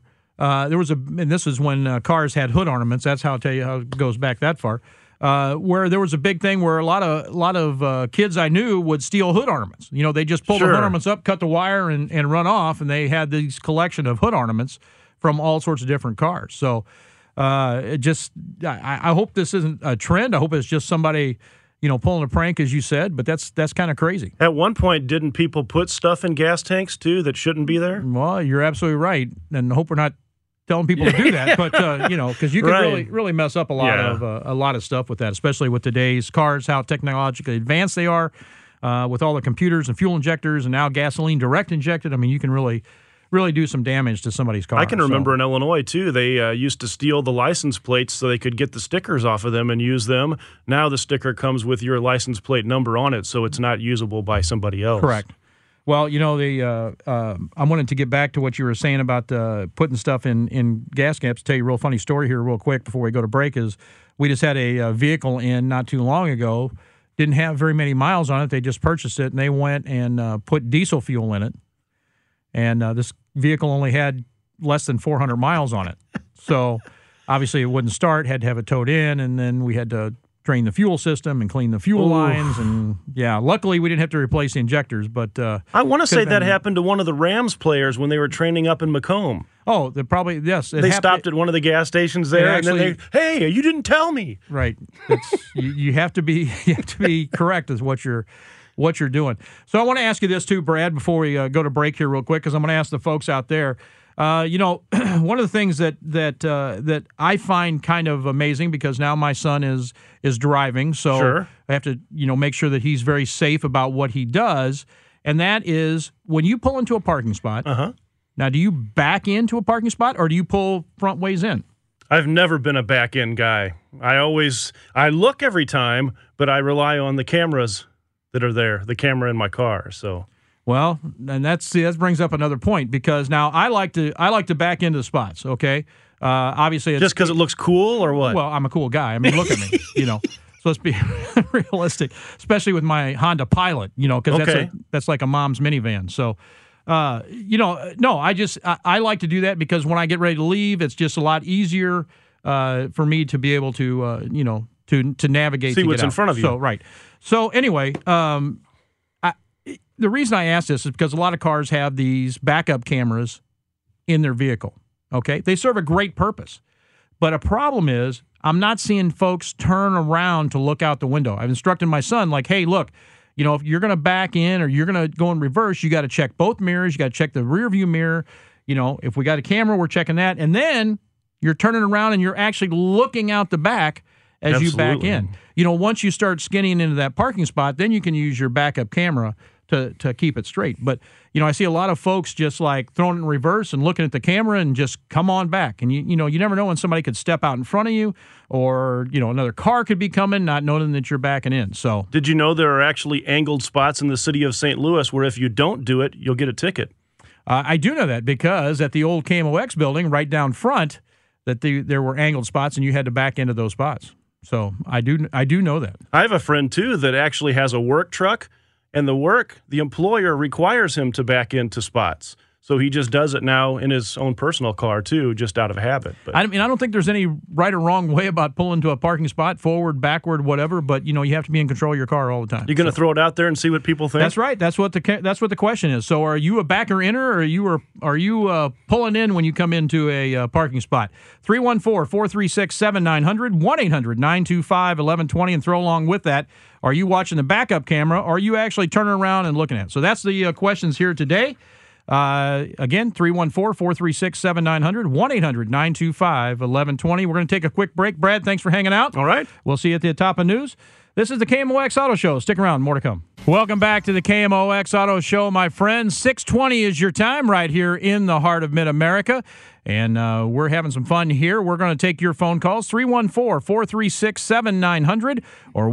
and this is when cars had hood ornaments. That's how I'll tell you how it goes back that far. Where there was a big thing where a lot of kids I knew would steal hood ornamants. They just pull the hood ornaments up, cut the wire, and run off, and they had these collection of hood ornaments from all sorts of different cars. So I hope this isn't a trend. I hope it's just somebody pulling a prank, as you said, but that's kind of crazy. At one point, didn't people put stuff in gas tanks, too, that shouldn't be there? Well, you're absolutely right, and I hope we're not telling people to do that, but because you can really mess up a lot of stuff with that, especially with today's cars, how technologically advanced they are, with all the computers and fuel injectors, and now gasoline direct injected. I mean, you can really do some damage to somebody's car. I can remember in Illinois too, they used to steal the license plates so they could get the stickers off of them and use them. Now the sticker comes with your license plate number on it, so it's not usable by somebody else. Correct. Well, I wanted to get back to what you were saying about putting stuff in gas caps. Tell you a real funny story here real quick before we go to break is we just had a vehicle in not too long ago, didn't have very many miles on it. They just purchased it, and they went and put diesel fuel in it. And this vehicle only had less than 400 miles on it. So obviously it wouldn't start, had to have it towed in, and then we had to drain the fuel system and clean the fuel lines. And, yeah, luckily we didn't have to replace the injectors. But I want to say that happened to one of the Rams players when they were training up in Macomb. Oh, they probably, yes. They stopped at one of the gas stations there, and then hey, you didn't tell me. Right. You have to be correct as what you're doing. So I want to ask you this too, Brad, before we go to break here real quick, because I'm going to ask the folks out there. One of the things that I find kind of amazing, because now my son is driving, so sure. I have to make sure that he's very safe about what he does, and that is when you pull into a parking spot. Now, do you back into a parking spot or do you pull front ways in? I've never been a back end guy. I look every time, but I rely on the cameras that are there, the camera in my car. So. Well, and that brings up another point, because now I like to back into the spots. Okay, obviously, just because it looks cool, or what? Well, I'm a cool guy. I mean, look at me. So let's be realistic, especially with my Honda Pilot. Because that's like a mom's minivan. So, no, I like to do that, because when I get ready to leave, it's just a lot easier for me to be able to to navigate. See what's in front of you. So right. So anyway. The reason I ask this is because a lot of cars have these backup cameras in their vehicle, okay? They serve a great purpose. But a problem is I'm not seeing folks turn around to look out the window. I've instructed my son, like, hey, look, if you're going to back in or you're going to go in reverse, you got to check both mirrors. You got to check the rear view mirror. If we got a camera, we're checking that. And then you're turning around and you're actually looking out the back as you back in. Once you start skinning into that parking spot, then you can use your backup camera to keep it straight. But, I see a lot of folks just like throwing it in reverse and looking at the camera and just come on back. And, you never know when somebody could step out in front of you, or, another car could be coming, not knowing that you're backing in. So, did you know there are actually angled spots in the city of St. Louis where if you don't do it, you'll get a ticket? I do know that, because at the old KMOX building right down front, that there were angled spots and you had to back into those spots. So I do know that. I have a friend, too, that actually has a work truck. And the employer requires him to back into spots. So he just does it now in his own personal car, too, just out of habit. But I don't think there's any right or wrong way about pulling to a parking spot, forward, backward, whatever, but, you have to be in control of your car all the time. You're going to throw it out there and see what people think? That's right. That's what the question is. So are you a backer inner, or are you pulling in when you come into a parking spot? 314-436-7900, 1-800-925-1120, and throw along with that. Are you watching the backup camera, or are you actually turning around and looking at it? So that's the questions here today. Again, 314-436-7900, 1-800-925-1120. We're going to take a quick break. Brad, thanks for hanging out. All right. We'll see you at the top of news. This is the KMOX Auto Show. Stick around. More to come. Welcome back to the KMOX Auto Show, my friends. 6:20 is your time right here in the heart of Mid-America. And we're having some fun here. We're going to take your phone calls, 314-436-7900 or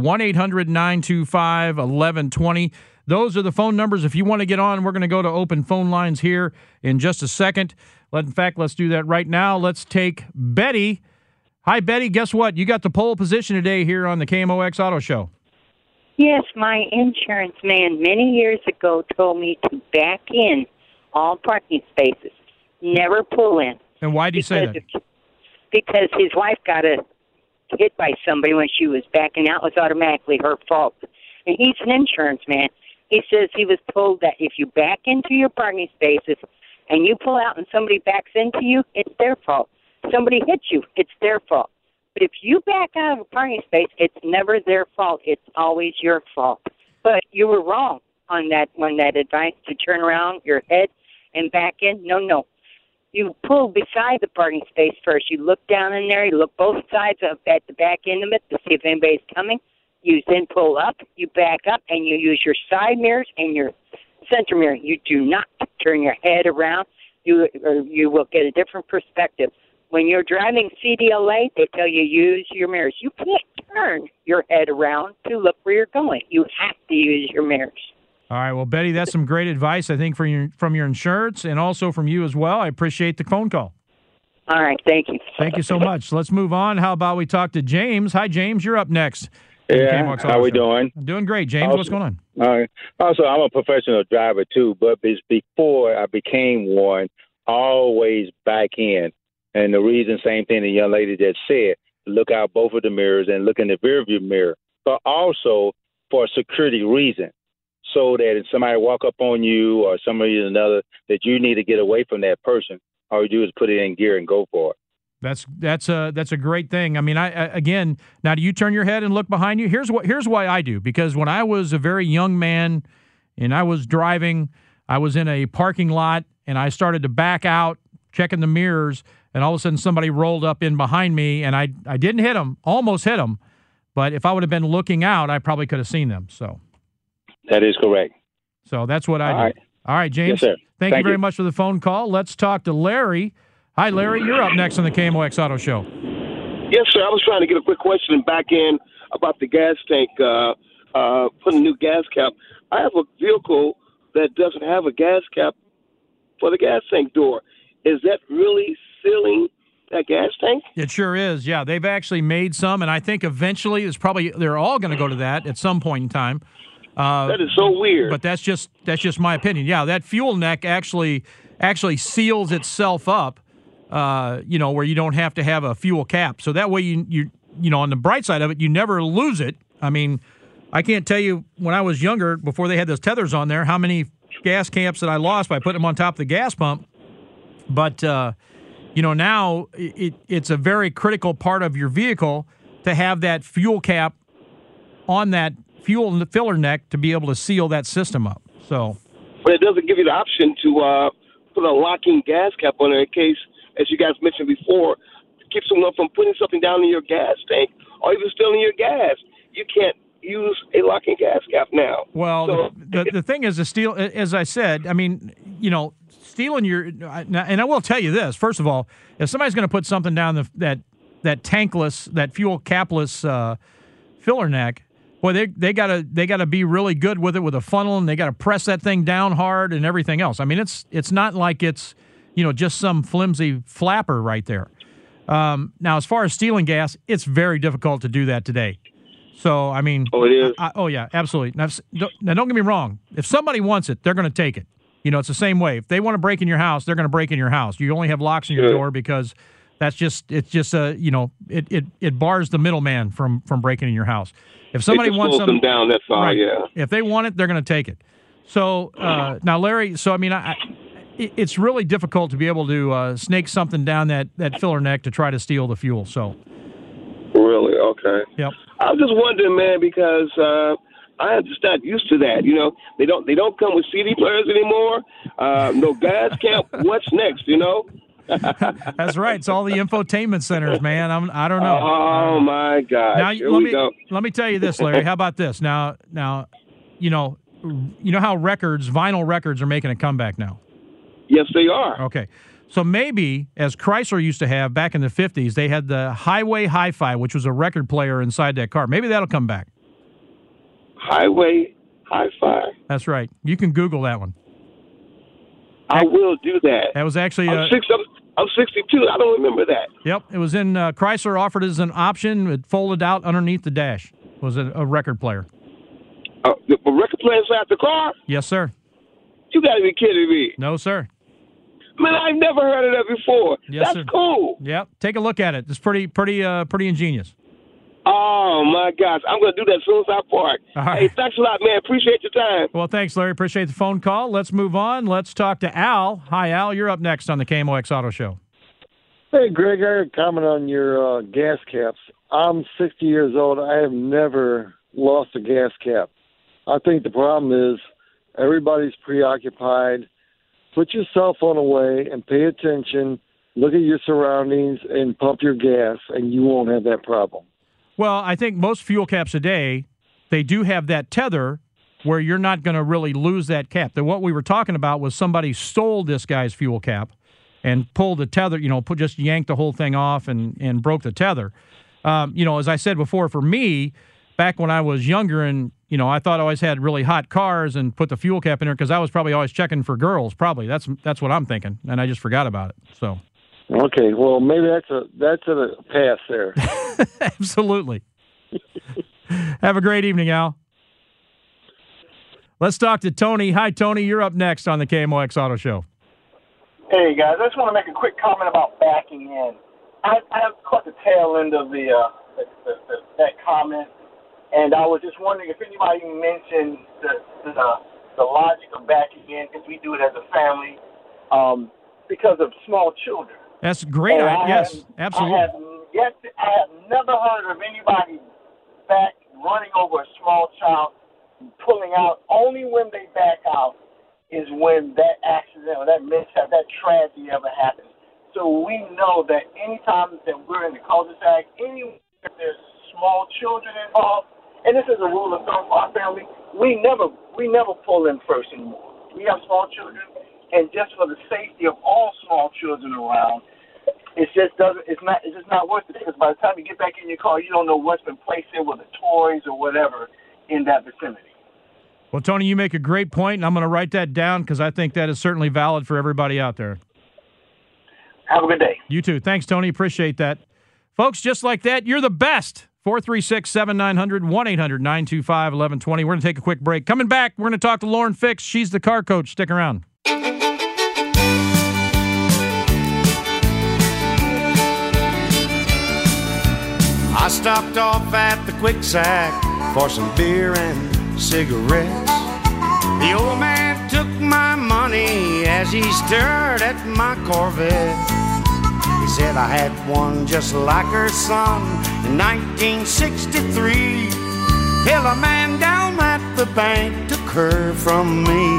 1-800-925-1120. Those are the phone numbers. If you want to get on, we're going to go to open phone lines here in just a second. In fact, let's do that right now. Let's take Betty. Hi, Betty. Guess what? You got the pole position today here on the KMOX Auto Show. Yes, my insurance man many years ago told me to back in all parking spaces, never pull in. And why do you say that? Because his wife got hit by somebody when she was backing out. It was automatically her fault. And he's an insurance man. He says he was told that if you back into your parking spaces and you pull out and somebody backs into you, it's their fault. Somebody hits you, it's their fault. But if you back out of a parking space, it's never their fault. It's always your fault. But you were wrong on that advice to turn around your head and back in. No. You pull beside the parking space first. You look down in there. You look both sides at the back end of it to see if anybody's coming. You then pull up, you back up, and you use your side mirrors and your center mirror. You do not turn your head around. You will get a different perspective. When you're driving CDLA, they tell you use your mirrors. You can't turn your head around to look where you're going. You have to use your mirrors. All right, well, Betty, that's some great advice, I think, from your insurance and also from you as well. I appreciate the phone call. All right, thank you. Thank you so much. Let's move on. How about we talk to James? Hi, James. You're up next. Yeah, how we doing? Doing great. James, what's going on? Also, I'm a professional driver, too, but before I became one, always back in. And the reason, same thing the young lady just said, look out both of the mirrors and look in the rear view mirror, but also for a security reason, so that if somebody walk up on you or somebody or another, that you need to get away from that person. All you do is put it in gear and go for it. That's a great thing. I mean, I again, now do you turn your head and look behind you? Here's why I do, because when I was a very young man and I was driving, I was in a parking lot and I started to back out, checking the mirrors, and all of a sudden somebody rolled up in behind me, and I didn't hit them, almost hit them, but if I would have been looking out, I probably could have seen them. So that is correct. So that's what I do. Right. All right, James. Yes, sir. Thank you very much for the phone call. Let's talk to Larry. Hi, Larry. You're up next on the KMOX Auto Show. Yes, sir. I was trying to get a quick question back in about the gas tank, putting a new gas cap. I have a vehicle that doesn't have a gas cap for the gas tank door. Is that really sealing that gas tank? It sure is. Yeah, they've actually made some, and I think eventually they're all going to go to that at some point in time. That is so weird. But that's just my opinion. Yeah, that fuel neck actually seals itself up. Where you don't have to have a fuel cap. So that way you on the bright side of it, you never lose it. I mean, I can't tell you when I was younger, before they had those tethers on there, how many gas caps that I lost by putting them on top of the gas pump. But, now it's a very critical part of your vehicle to have that fuel cap on that fuel filler neck to be able to seal that system up. So, but it doesn't give you the option to put a locking gas cap on there in case, as you guys mentioned before, to keep someone from putting something down in your gas tank or even stealing your gas. You can't use a locking gas cap now. Well, so, the thing is, as I said, I mean, stealing your, and I will tell you this, first of all, if somebody's going to put something down that tankless, that fuel capless filler neck, boy, they gotta be really good with it with a funnel, and they got to press that thing down hard and everything else. I mean, it's not like it's just some flimsy flapper right there. Now, as far as stealing gas, it's very difficult to do that today. So, I mean... Oh, it is? Yeah, absolutely. Now, don't get me wrong. If somebody wants it, they're going to take it. It's the same way. If they want to break in your house, they're going to break in your house. You only have locks on your door because it bars the middleman from breaking in your house. If somebody wants something down, that's all, right, yeah. If they want it, they're going to take it. So, now, Larry, it's really difficult to be able to snake something down that filler neck to try to steal the fuel. So, really, okay. Yep. I was just wondering, man, because I am just not used to that. They don't come with CD players anymore. No gas cap. What's next? That's right. It's all the infotainment centers, man. I don't know. Oh my God! Now let me tell you this, Larry. How about this? Now, you know how vinyl records are making a comeback now. Yes, they are. Okay. So maybe, as Chrysler used to have back in the 50s, they had the Highway Hi-Fi, which was a record player inside that car. Maybe that'll come back. Highway Hi-Fi. That's right. You can Google that one. I will do that. That was actually... I'm 62. I don't remember that. Yep. It was in... Chrysler offered it as an option. It folded out underneath the dash. It was a record player. The record player inside the car? Yes, sir. You got to be kidding me. No, sir. Man, I've never heard of that before. Yes, That's sir. cool. Yep. Take a look at it. It's pretty ingenious. Oh, my gosh. I'm going to do that as soon as I park. Right. Hey, thanks a lot, man. Appreciate your time. Well, thanks, Larry. Appreciate the phone call. Let's move on. Let's talk to Al. Hi, Al. You're up next on the KMOX Auto Show. Hey, Greg, I had a comment on your gas caps. I'm 60 years old. I have never lost a gas cap. I think the problem is everybody's preoccupied. Put your cell phone away and pay attention. Look at your surroundings and pump your gas, and you won't have that problem. Well, I think most fuel caps today, they do have that tether where you're not going to really lose that cap. What we were talking about was somebody stole this guy's fuel cap and pulled the tether, just yanked the whole thing off and broke the tether. As I said before, for me, back when I was younger and, I thought I always had really hot cars and put the fuel cap in there because I was probably always checking for girls, probably. That's what I'm thinking, and I just forgot about it. So. Okay, well, maybe that's a pass there. Absolutely. Have a great evening, Al. Let's talk to Tony. Hi, Tony. You're up next on the KMOX Auto Show. Hey, guys. I just want to make a quick comment about backing in. I caught the tail end of that comment, and I was just wondering if anybody mentioned the logic of backing in, because we do it as a family, because of small children. That's great. Yes, absolutely. I have never heard of anybody running over a small child, pulling out. Only when they back out is when that accident or that mishap, that tragedy ever happens. So we know that anytime that we're in the cul-de-sac, if there's small children involved, and this is a rule of thumb for our family, we never pull in first anymore. We have small children, and just for the safety of all small children around, it's just not worth it, because by the time you get back in your car, you don't know what's been placed in with the toys or whatever in that vicinity. Well, Tony, you make a great point, and I'm going to write that down because I think that is certainly valid for everybody out there. Have a good day. You too. Thanks, Tony. Appreciate that. Folks, just like that, you're the best. 436-7900, 1-800-925-1120. We're going to take a quick break. Coming back, we're going to talk to Lauren Fix. She's the car coach. Stick around. I stopped off at the Quick Sack for some beer and cigarettes. The old man took my money as he stared at my Corvette. He said I had one just like her son in 1963. Hell, a man down at the bank took her from me.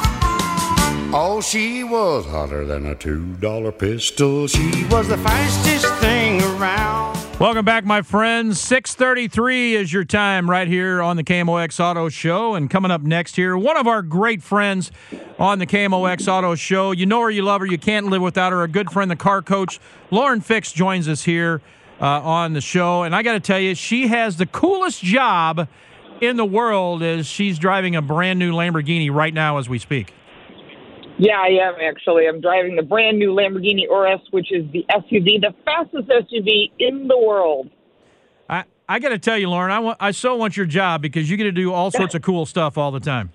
Oh, she was hotter than a $2 pistol. She was the fastest thing around. Welcome back, my friends. 6:33 is your time right here on the KMOX Auto Show. And coming up next here, one of our great friends on the KMOX Auto Show. You know her, you love her, you can't live without her. A good friend, the car coach, Lauren Fix, joins us here on the show. And I got to tell you, she has the coolest job in the world as she's driving a brand new Lamborghini right now as we speak. Yeah, I am actually. I'm driving the brand new Lamborghini Urus, which is the SUV, the fastest SUV in the world. I got to tell you, Lauren, I so want your job because you get to do all sorts of cool stuff all the time.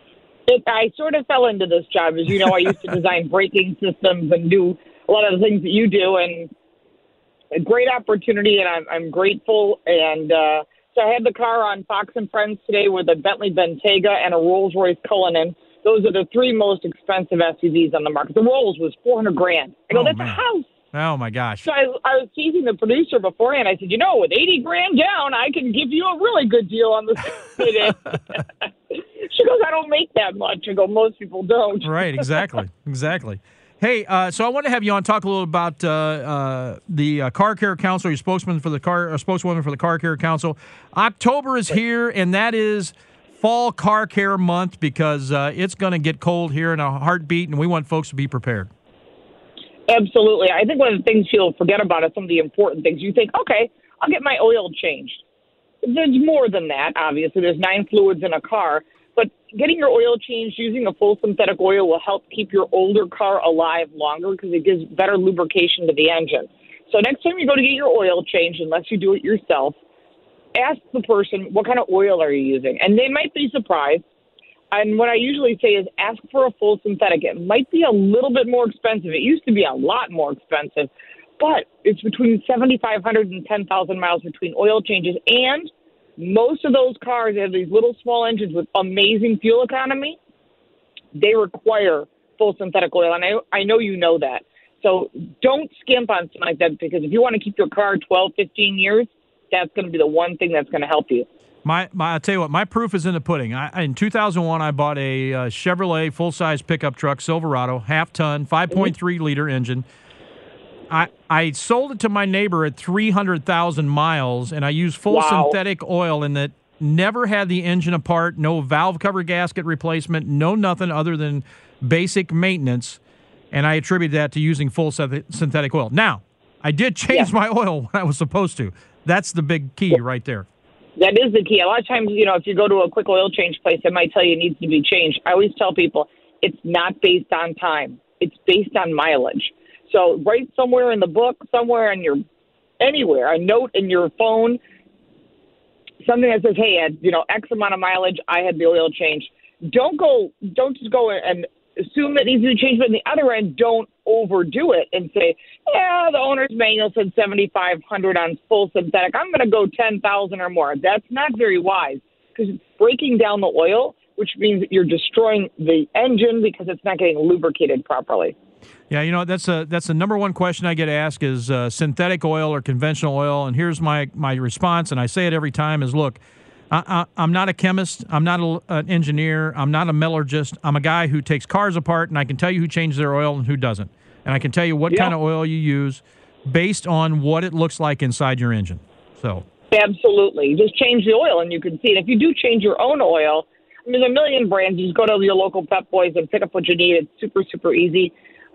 I sort of fell into this job. As you know, I used to design braking systems and do a lot of the things that you do, and a great opportunity, and I'm grateful. And so I had the car on Fox and Friends today with a Bentley Bentayga and a Rolls-Royce Cullinan. Those are the three most expensive SUVs on the market. The Rolls was $400,000. I go, that's a house. Oh, my gosh. So I was teasing the producer beforehand. I said, with $80,000 down, I can give you a really good deal on the today. She goes, I don't make that much. I go, most people don't. Right, exactly. Hey, so I want to have you on talk a little about the Car Care Council, your spokeswoman for the Car Care Council. October is here, and that is Fall Car Care Month because it's going to get cold here in a heartbeat, and we want folks to be prepared. Absolutely. I think one of the things you'll forget about is some of the important things. You think, okay, I'll get my oil changed. There's more than that, obviously. There's 9 fluids in a car. But getting your oil changed using a full synthetic oil will help keep your older car alive longer because it gives better lubrication to the engine. So next time you go to get your oil changed, unless you do it yourself, ask the person, what kind of oil are you using? And they might be surprised. And what I usually say is ask for a full synthetic. It might be a little bit more expensive. It used to be a lot more expensive, but it's between 7,500 and 10,000 miles between oil changes. And most of those cars have these little small engines with amazing fuel economy. They require full synthetic oil, and I know you know that. So don't skimp on something like that, because if you want to keep your car 12, 15 years, that's going to be the one thing that's going to help you. I'll tell you what, my proof is in the pudding. In 2001, I bought a Chevrolet full-size pickup truck, Silverado, half-ton, 5.3-liter engine. I sold it to my neighbor at 300,000 miles, and I used full synthetic oil in that. Never had the engine apart, no valve cover gasket replacement, no nothing other than basic maintenance, and I attribute that to using full synthetic oil. Now, I did change my oil when I was supposed to. That's the big key right there. That is the key. A lot of times, if you go to a quick oil change place, they might tell you it needs to be changed. I always tell people it's not based on time. It's based on mileage. So write somewhere in the book, somewhere in anywhere, a note in your phone, something that says, hey, at X amount of mileage, I had the oil change. Don't just go and assume that needs to be changed, but on the other end, don't overdo it and say, yeah, the owner's manual said 7,500 on full synthetic. I'm going to go 10,000 or more. That's not very wise because it's breaking down the oil, which means that you're destroying the engine because it's not getting lubricated properly. Yeah, you know, that's the number one question I get asked is synthetic oil or conventional oil, and here's my response, and I say it every time, is look, I'm not a chemist, I'm not an engineer, I'm not a metallurgist, I'm a guy who takes cars apart, and I can tell you who changed their oil and who doesn't. And I can tell you what kind of oil you use based on what it looks like inside your engine. So absolutely. Just change the oil, and you can see it. If you do change your own oil, I mean, there's a million brands. You just go to your local Pep Boys and pick up what you need. It's super, super easy.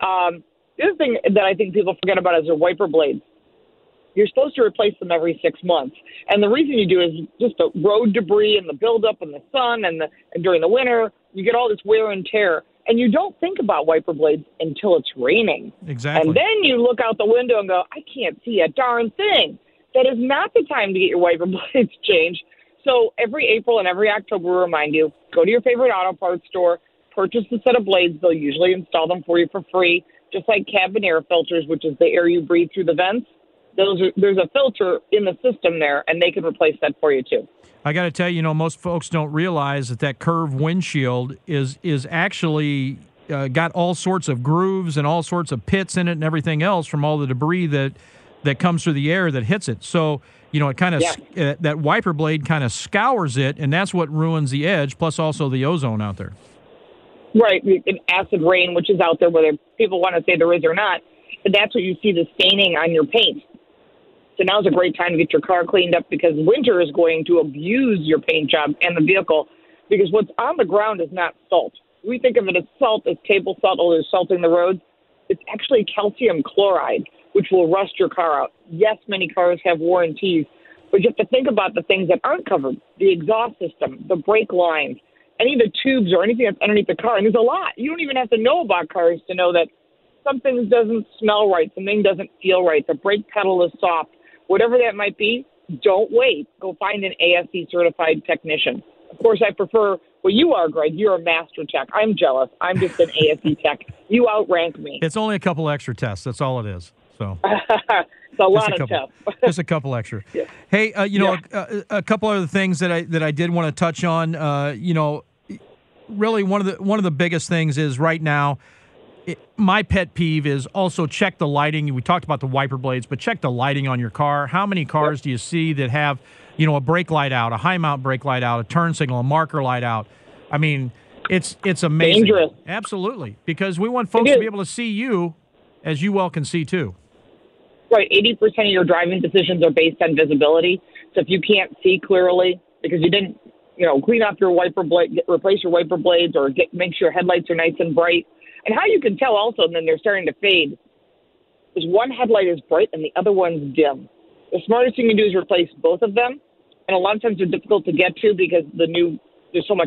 The other thing that I think people forget about is their wiper blades. You're supposed to replace them every 6 months. And the reason you do is just the road debris and the buildup and the sun and during the winter, you get all this wear and tear. And you don't think about wiper blades until it's raining. Exactly. And then you look out the window and go, I can't see a darn thing. That is not the time to get your wiper blades changed. So every April and every October, we remind you, go to your favorite auto parts store, purchase a set of blades. They'll usually install them for you for free, just like cabin air filters, which is the air you breathe through the vents. There's a filter in the system there, and they can replace that for you, too. I got to tell you, most folks don't realize that curved windshield is actually got all sorts of grooves and all sorts of pits in it and everything else from all the debris that comes through the air that hits it. So, it kind of that wiper blade kind of scours it, and that's what ruins the edge, plus also the ozone out there. Right, and acid rain, which is out there, whether people want to say there is or not, but that's what you see, the staining on your paint. So now's a great time to get your car cleaned up because winter is going to abuse your paint job and the vehicle because what's on the ground is not salt. We think of it as salt, as table salt, or as salting the roads. It's actually calcium chloride, which will rust your car out. Yes, many cars have warranties, but you have to think about the things that aren't covered, the exhaust system, the brake lines, any of the tubes or anything that's underneath the car. And there's a lot. You don't even have to know about cars to know that something doesn't smell right, something doesn't feel right, the brake pedal is soft. Whatever that might be, don't wait. Go find an ASE-certified technician. Of course, I prefer what you are, Greg. You're a master tech. I'm jealous. I'm just an ASE tech. You outrank me. It's only a couple extra tests. That's all it is. So it's a lot of tests. Just a couple extra. Yeah. Hey, a couple other things that I did want to touch on. Really one of the biggest things is right now. My pet peeve is also check the lighting. We talked about the wiper blades, but check the lighting on your car. How many cars do you see that have, a brake light out, a high mount brake light out, a turn signal, a marker light out? I mean, it's amazing. Dangerous. Absolutely, because we want folks to be able to see you as you well can see too. Right, 80% of your driving decisions are based on visibility. So if you can't see clearly because you didn't, clean off your wiper blade, replace your wiper blades, or make sure your headlights are nice and bright. And how you can tell also, and then they're starting to fade, is one headlight is bright and the other one's dim. The smartest thing to do is replace both of them. And a lot of times they're difficult to get to because there's so much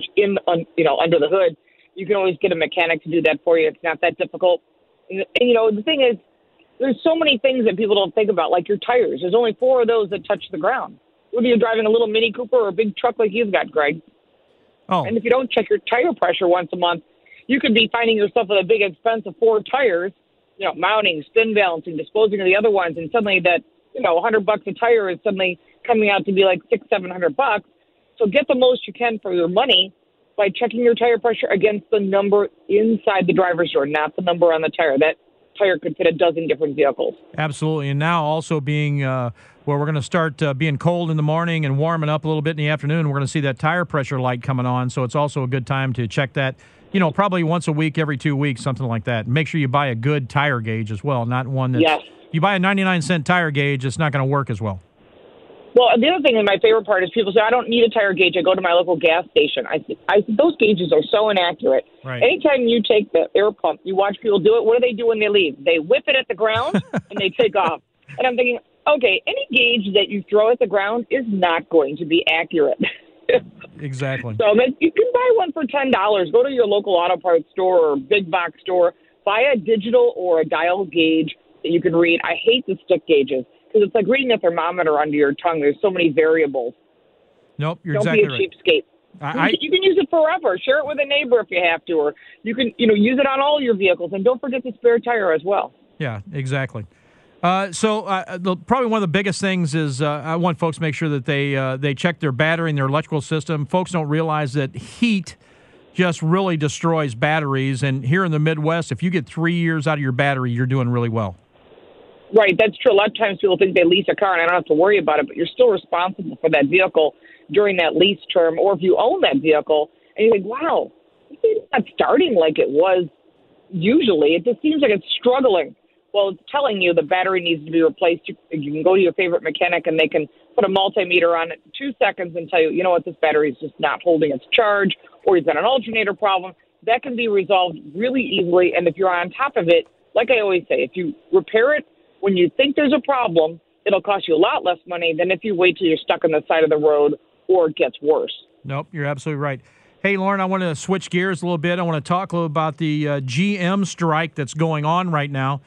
under the hood. You can always get a mechanic to do that for you. It's not that difficult. And the thing is, there's so many things that people don't think about, like your tires. There's only 4 of those that touch the ground. Whether you're driving a little Mini Cooper or a big truck like you've got, Greg. Oh. And if you don't check your tire pressure once a month, you could be finding yourself with a big expense of 4 tires, mounting, spin balancing, disposing of the other ones, and suddenly that, $100 a tire is suddenly coming out to be like $600-700. So get the most you can for your money by checking your tire pressure against the number inside the driver's door, not the number on the tire. That tire could fit a dozen different vehicles. Absolutely. And now also being where we're going to start being cold in the morning and warming up a little bit in the afternoon, we're going to see that tire pressure light coming on. So it's also a good time to check that, probably once a week, every 2 weeks, something like that. Make sure you buy a good tire gauge as well, not one that you buy a 99-cent tire gauge, it's not going to work as well. Well, the other thing, and my favorite part, is people say, I don't need a tire gauge. I go to my local gas station. I said, those gauges are so inaccurate. Right. Anytime you take the air pump, you watch people do it, what do they do when they leave? They whip it at the ground and they take off. And I'm thinking, okay, any gauge that you throw at the ground is not going to be accurate. Exactly. So you can buy one for $10. Go to your local auto parts store or big box store. Buy a digital or a dial gauge that you can read. I hate the stick gauges because it's like reading a thermometer under your tongue. There's so many variables. Nope, you're Don't exactly be a cheapskate. You can use it forever. Share it with a neighbor if you have to, or you can, use it on all your vehicles. And don't forget the spare tire as well. Yeah, exactly. Probably one of the biggest things is I want folks to make sure that they check their battery and their electrical system. Folks don't realize that heat just really destroys batteries. And here in the Midwest, if you get 3 years out of your battery, you're doing really well. Right, that's true. A lot of times people think they lease a car and I don't have to worry about it, but you're still responsible for that vehicle during that lease term. Or if you own that vehicle and you think, wow, it's not starting like it was usually. It just seems like it's struggling. Well, it's telling you the battery needs to be replaced. You can go to your favorite mechanic and they can put a multimeter on it in 2 seconds and tell you, you know what, this battery is just not holding its charge, or you've got an alternator problem. That can be resolved really easily. And if you're on top of it, like I always say, if you repair it when you think there's a problem, it'll cost you a lot less money than if you wait till you're stuck on the side of the road or it gets worse. Nope, you're absolutely right. Hey, Lauren, I want to switch gears a little bit. I want to talk a little about the GM strike that's going on right now.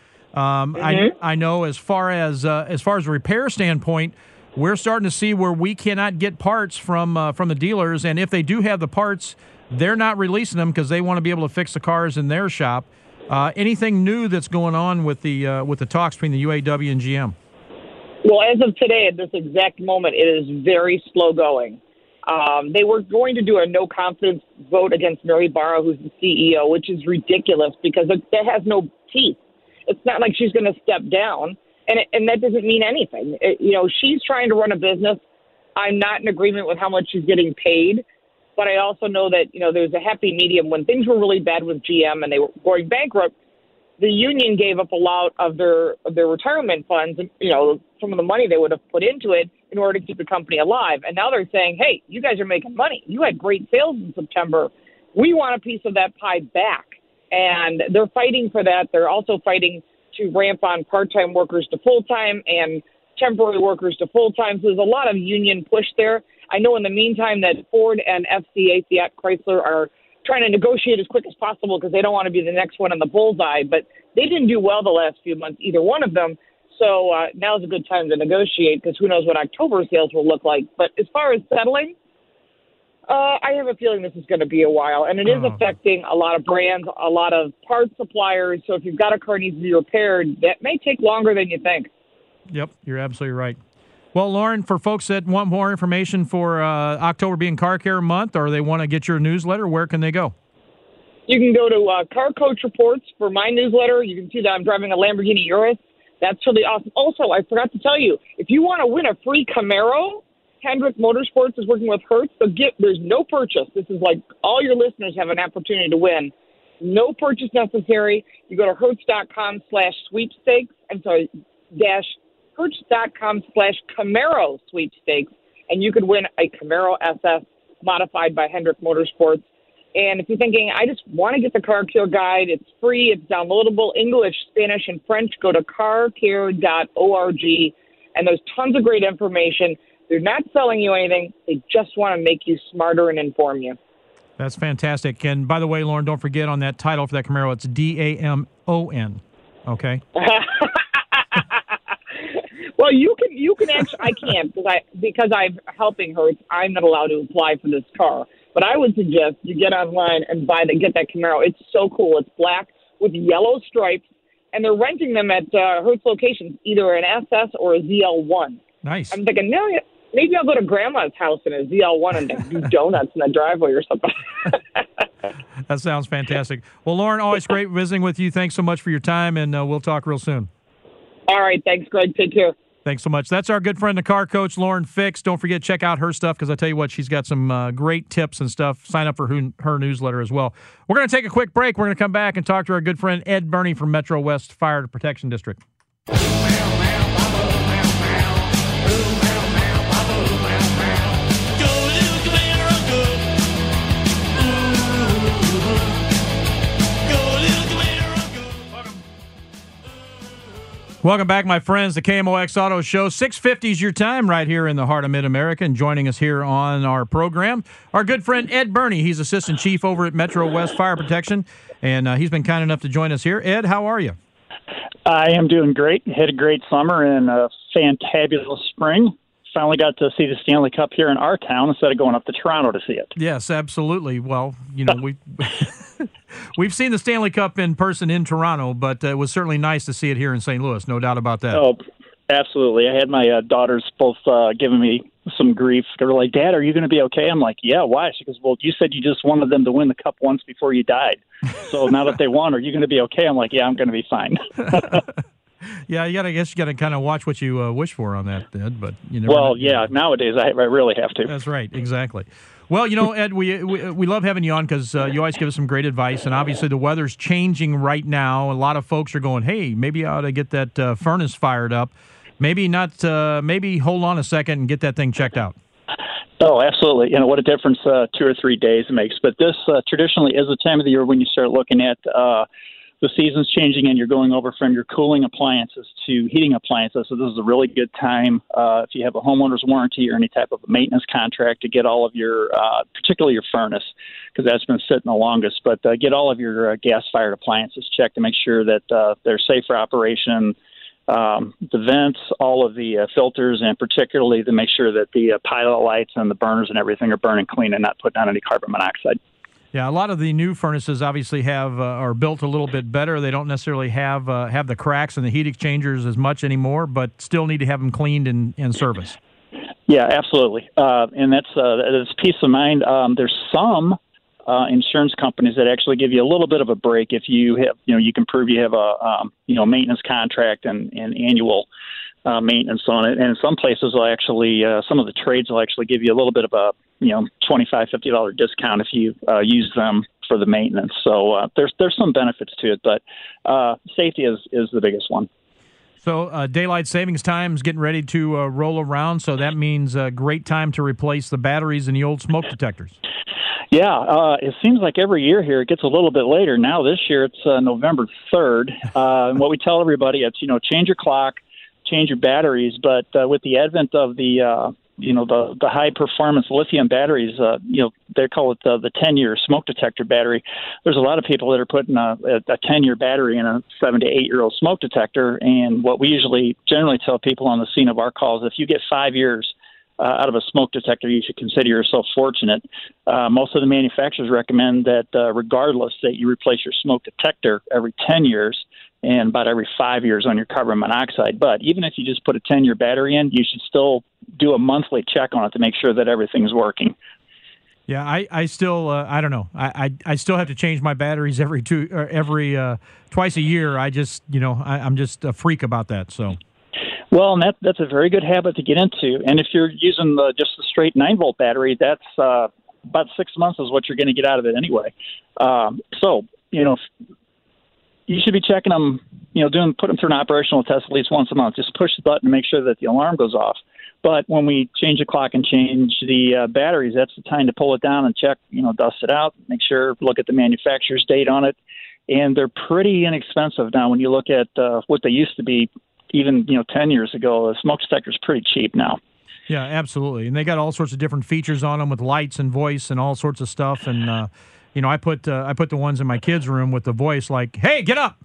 I know as far as a repair standpoint, we're starting to see where we cannot get parts from the dealers, and if they do have the parts, they're not releasing them because they want to be able to fix the cars in their shop. Anything new that's going on with the talks between the UAW and GM? Well, as of today, at this exact moment, it is very slow going. They were going to do a no confidence vote against Mary Barra, who's the CEO, which is ridiculous because that has no teeth. It's not like she's going to step down, and that doesn't mean anything. She's trying to run a business. I'm not in agreement with how much she's getting paid, but I also know that, there's a happy medium. When things were really bad with GM and they were going bankrupt, the union gave up a lot of their retirement funds, and, some of the money they would have put into it in order to keep the company alive. And now they're saying, hey, you guys are making money. You had great sales in September. We want a piece of that pie back. And they're fighting for that. They're also fighting to ramp on part-time workers to full-time and temporary workers to full-time. So there's a lot of union push there. I know in the meantime that Ford and FCA, Fiat Chrysler, are trying to negotiate as quick as possible because they don't want to be the next one in the bullseye. But they didn't do well the last few months, either one of them. So now's a good time to negotiate because who knows what October sales will look like. But as far as settling, I have a feeling this is going to be a while, and it is affecting a lot of brands, a lot of parts suppliers. So if you've got a car that needs to be repaired, that may take longer than you think. Yep, you're absolutely right. Well, Lauren, for folks that want more information for October being Car Care Month, or they want to get your newsletter, where can they go? You can go to Car Coach Reports for my newsletter. You can see that I'm driving a Lamborghini Urus. That's really awesome. Also, I forgot to tell you, if you want to win a free Camaro, Hendrick Motorsports is working with Hertz. There's no purchase. This is like all your listeners have an opportunity to win. No purchase necessary. You go to hertz.com/sweepstakes. I'm sorry, hertz.com/Camaro sweepstakes, and you could win a Camaro SS modified by Hendrick Motorsports. And if you're thinking, I just want to get the Car Care Guide, it's free, it's downloadable, English, Spanish, and French, go to carcare.org, and there's tons of great information. They're not selling you anything. They just want to make you smarter and inform you. That's fantastic. And by the way, Lauren, don't forget on that title for that Camaro, it's DAMON. Okay? Well, you can actually, I can't because I'm helping her. I'm not allowed to apply for this car. But I would suggest you get online and get that Camaro. It's so cool. It's black with yellow stripes, and they're renting them at Hertz locations, either an SS or a ZL1. Nice. I'm thinking, no, maybe I'll go to Grandma's house in a ZL1 and do donuts in the driveway or something. That sounds fantastic. Well, Lauren, always great visiting with you. Thanks so much for your time, and we'll talk real soon. All right. Thanks, Greg. Take care. Thanks so much. That's our good friend, the car coach, Lauren Fix. Don't forget, check out her stuff because I tell you what, she's got some great tips and stuff. Sign up for her newsletter as well. We're going to take a quick break. We're going to come back and talk to our good friend, Ed Burney from Metro West Fire Protection District. Welcome back, my friends, the KMOX Auto Show. 6:50 is your time right here in the heart of Mid-America, and joining us here on our program, our good friend Ed Burney. He's Assistant Chief over at Metro West Fire Protection, and he's been kind enough to join us here. Ed, how are you? I am doing great. Had a great summer and a fantabulous spring. finally got to see the Stanley Cup here in our town instead of going up to Toronto to see it. Yes, absolutely. Well, we've seen the Stanley Cup in person in Toronto, but it was certainly nice to see it here in St. Louis. No doubt about that. Oh, absolutely. I had my daughters both giving me some grief. They were like, "Dad, are you going to be okay?" I'm like, "Yeah, why?" She goes, "Well, you said you just wanted them to win the cup once before you died. So now that they won, are you going to be okay?" I'm like, "Yeah, I'm going to be fine." Yeah, I guess you got to kind of watch what you wish for on that, Ed. But you never. Well, yeah, nowadays I really have to. That's right, exactly. Well, Ed, we love having you on because you always give us some great advice, and obviously the weather's changing right now. A lot of folks are going, "Hey, maybe I ought to get that furnace fired up." Maybe not. Maybe hold on a second and get that thing checked out. Oh, absolutely. What a difference 2 or 3 days makes. But this traditionally is the time of the year when you start looking at the season's changing and you're going over from your cooling appliances to heating appliances. So this is a really good time if you have a homeowner's warranty or any type of maintenance contract to get all of your, particularly your furnace, because that's been sitting the longest. But get all of your gas-fired appliances checked to make sure that they're safe for operation. The vents, all of the filters, and particularly to make sure that the pilot lights and the burners and everything are burning clean and not putting out any carbon monoxide. Yeah, a lot of the new furnaces obviously are built a little bit better. They don't necessarily have the cracks in the heat exchangers as much anymore, but still need to have them cleaned and serviced. Yeah, absolutely, and that's peace of mind. There's some insurance companies that actually give you a little bit of a break if you have, you can prove you have a maintenance contract and annual maintenance on it. And in some places will actually, some of the trades will actually give you a little bit of a, $25-50 discount if you use them for the maintenance. So there's some benefits to it, but safety is the biggest one. So daylight savings time is getting ready to roll around, so that means a great time to replace the batteries in the old smoke detectors. Yeah, it seems like every year here it gets a little bit later. Now this year it's November 3rd. And what we tell everybody, it's, change your clock, change your batteries. But with the advent of the high performance lithium batteries, they call it the 10-year smoke detector battery. There's a lot of people that are putting a 10-year battery in a 7 to 8-year-old smoke detector. And what we generally tell people on the scene of our calls, if you get 5 years out of a smoke detector, you should consider yourself fortunate. Most of the manufacturers recommend that regardless that you replace your smoke detector every 10 years and about every 5 years on your carbon monoxide. But even if you just put a 10-year battery in, you should still do a monthly check on it to make sure that everything's working. Yeah, I still I don't know. I still have to change my batteries every twice a year. I just I'm just a freak about that. So. Well, and that's a very good habit to get into. And if you're using just the straight 9-volt battery, that's about 6 months is what you're going to get out of it anyway. So, you should be checking them, put them through an operational test at least once a month. Just push the button to make sure that the alarm goes off. But when we change the clock and change the batteries, that's the time to pull it down and check, dust it out, make sure, look at the manufacturer's date on it. And they're pretty inexpensive now when you look at what they used to be. Even 10 years ago, a smoke detector is pretty cheap now. Yeah, absolutely, and they got all sorts of different features on them with lights and voice and all sorts of stuff. And I put the ones in my kids' room with the voice like, "Hey, get up!"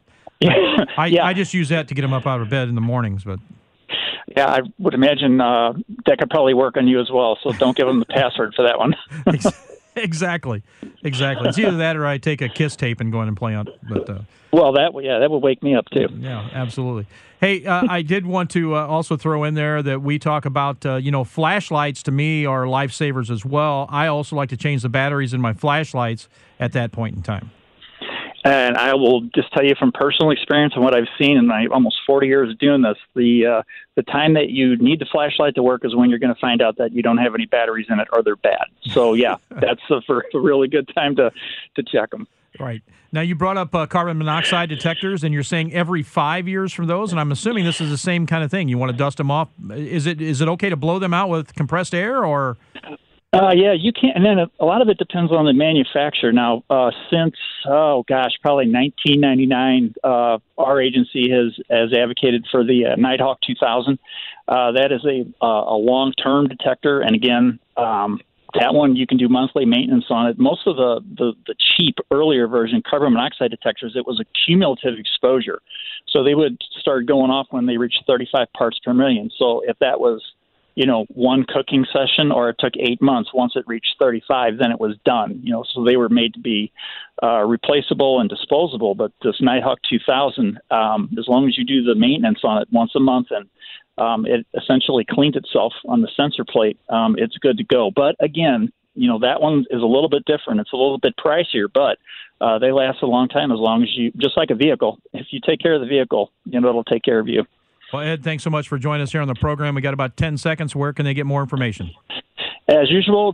I just use that to get them up out of bed in the mornings. But yeah, I would imagine that could probably work on you as well. So don't give them the password for that one. Exactly. It's either that or I take a Kiss tape and go in and play on it. But well, that would wake me up too. Yeah, absolutely. Hey, I did want to also throw in there that we talk about, flashlights to me are lifesavers as well. I also like to change the batteries in my flashlights at that point in time. And I will just tell you from personal experience and what I've seen in my almost 40 years of doing this, the time that you need the flashlight to work is when you're going to find out that you don't have any batteries in it or they're bad. So, yeah, that's a really good time to check them. Right. Now, you brought up carbon monoxide detectors, and you're saying every 5 years from those, and I'm assuming this is the same kind of thing. You want to dust them off. Is it okay to blow them out with compressed air, or? Yeah, you can. And then a lot of it depends on the manufacturer. Now, since, probably 1999, our agency has advocated for the Nighthawk 2000. That is a long-term detector. And again, that one, you can do monthly maintenance on it. Most of the cheap earlier version carbon monoxide detectors, it was a cumulative exposure. So they would start going off when they reached 35 parts per million. So if that was, one cooking session, or it took 8 months. Once it reached 35, then it was done. So they were made to be replaceable and disposable. But this Nighthawk 2000, as long as you do the maintenance on it once a month and it essentially cleaned itself on the sensor plate, it's good to go. But again, that one is a little bit different. It's a little bit pricier, but they last a long time as long as you, just like a vehicle. If you take care of the vehicle, it'll take care of you. Well, Ed, thanks so much for joining us here on the program. We got about 10 seconds. Where can they get more information? As usual,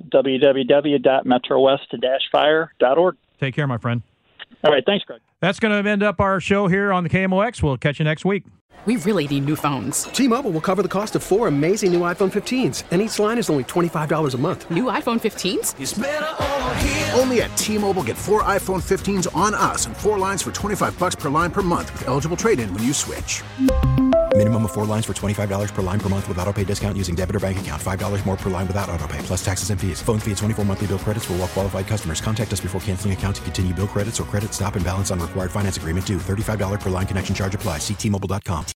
www.metrowest-fire.org. Take care, my friend. All right, thanks, Greg. That's going to end up our show here on the KMOX. We'll catch you next week. We really need new phones. T-Mobile will cover the cost of 4 amazing new iPhone 15s, and each line is only $25 a month. New iPhone 15s? It's better over here. Only at T-Mobile, get 4 iPhone 15s on us and 4 lines for $25 per line per month with eligible trade-in when you switch. Minimum of 4 lines for $25 per line per month with autopay discount using debit or bank account. $5 more per line without autopay, plus taxes and fees. Phone fee at 24 monthly bill credits for well-qualified customers. Contact us before canceling account to continue bill credits or credit stop and balance on required finance agreement due. $35 per line connection charge applies. See T-Mobile.com.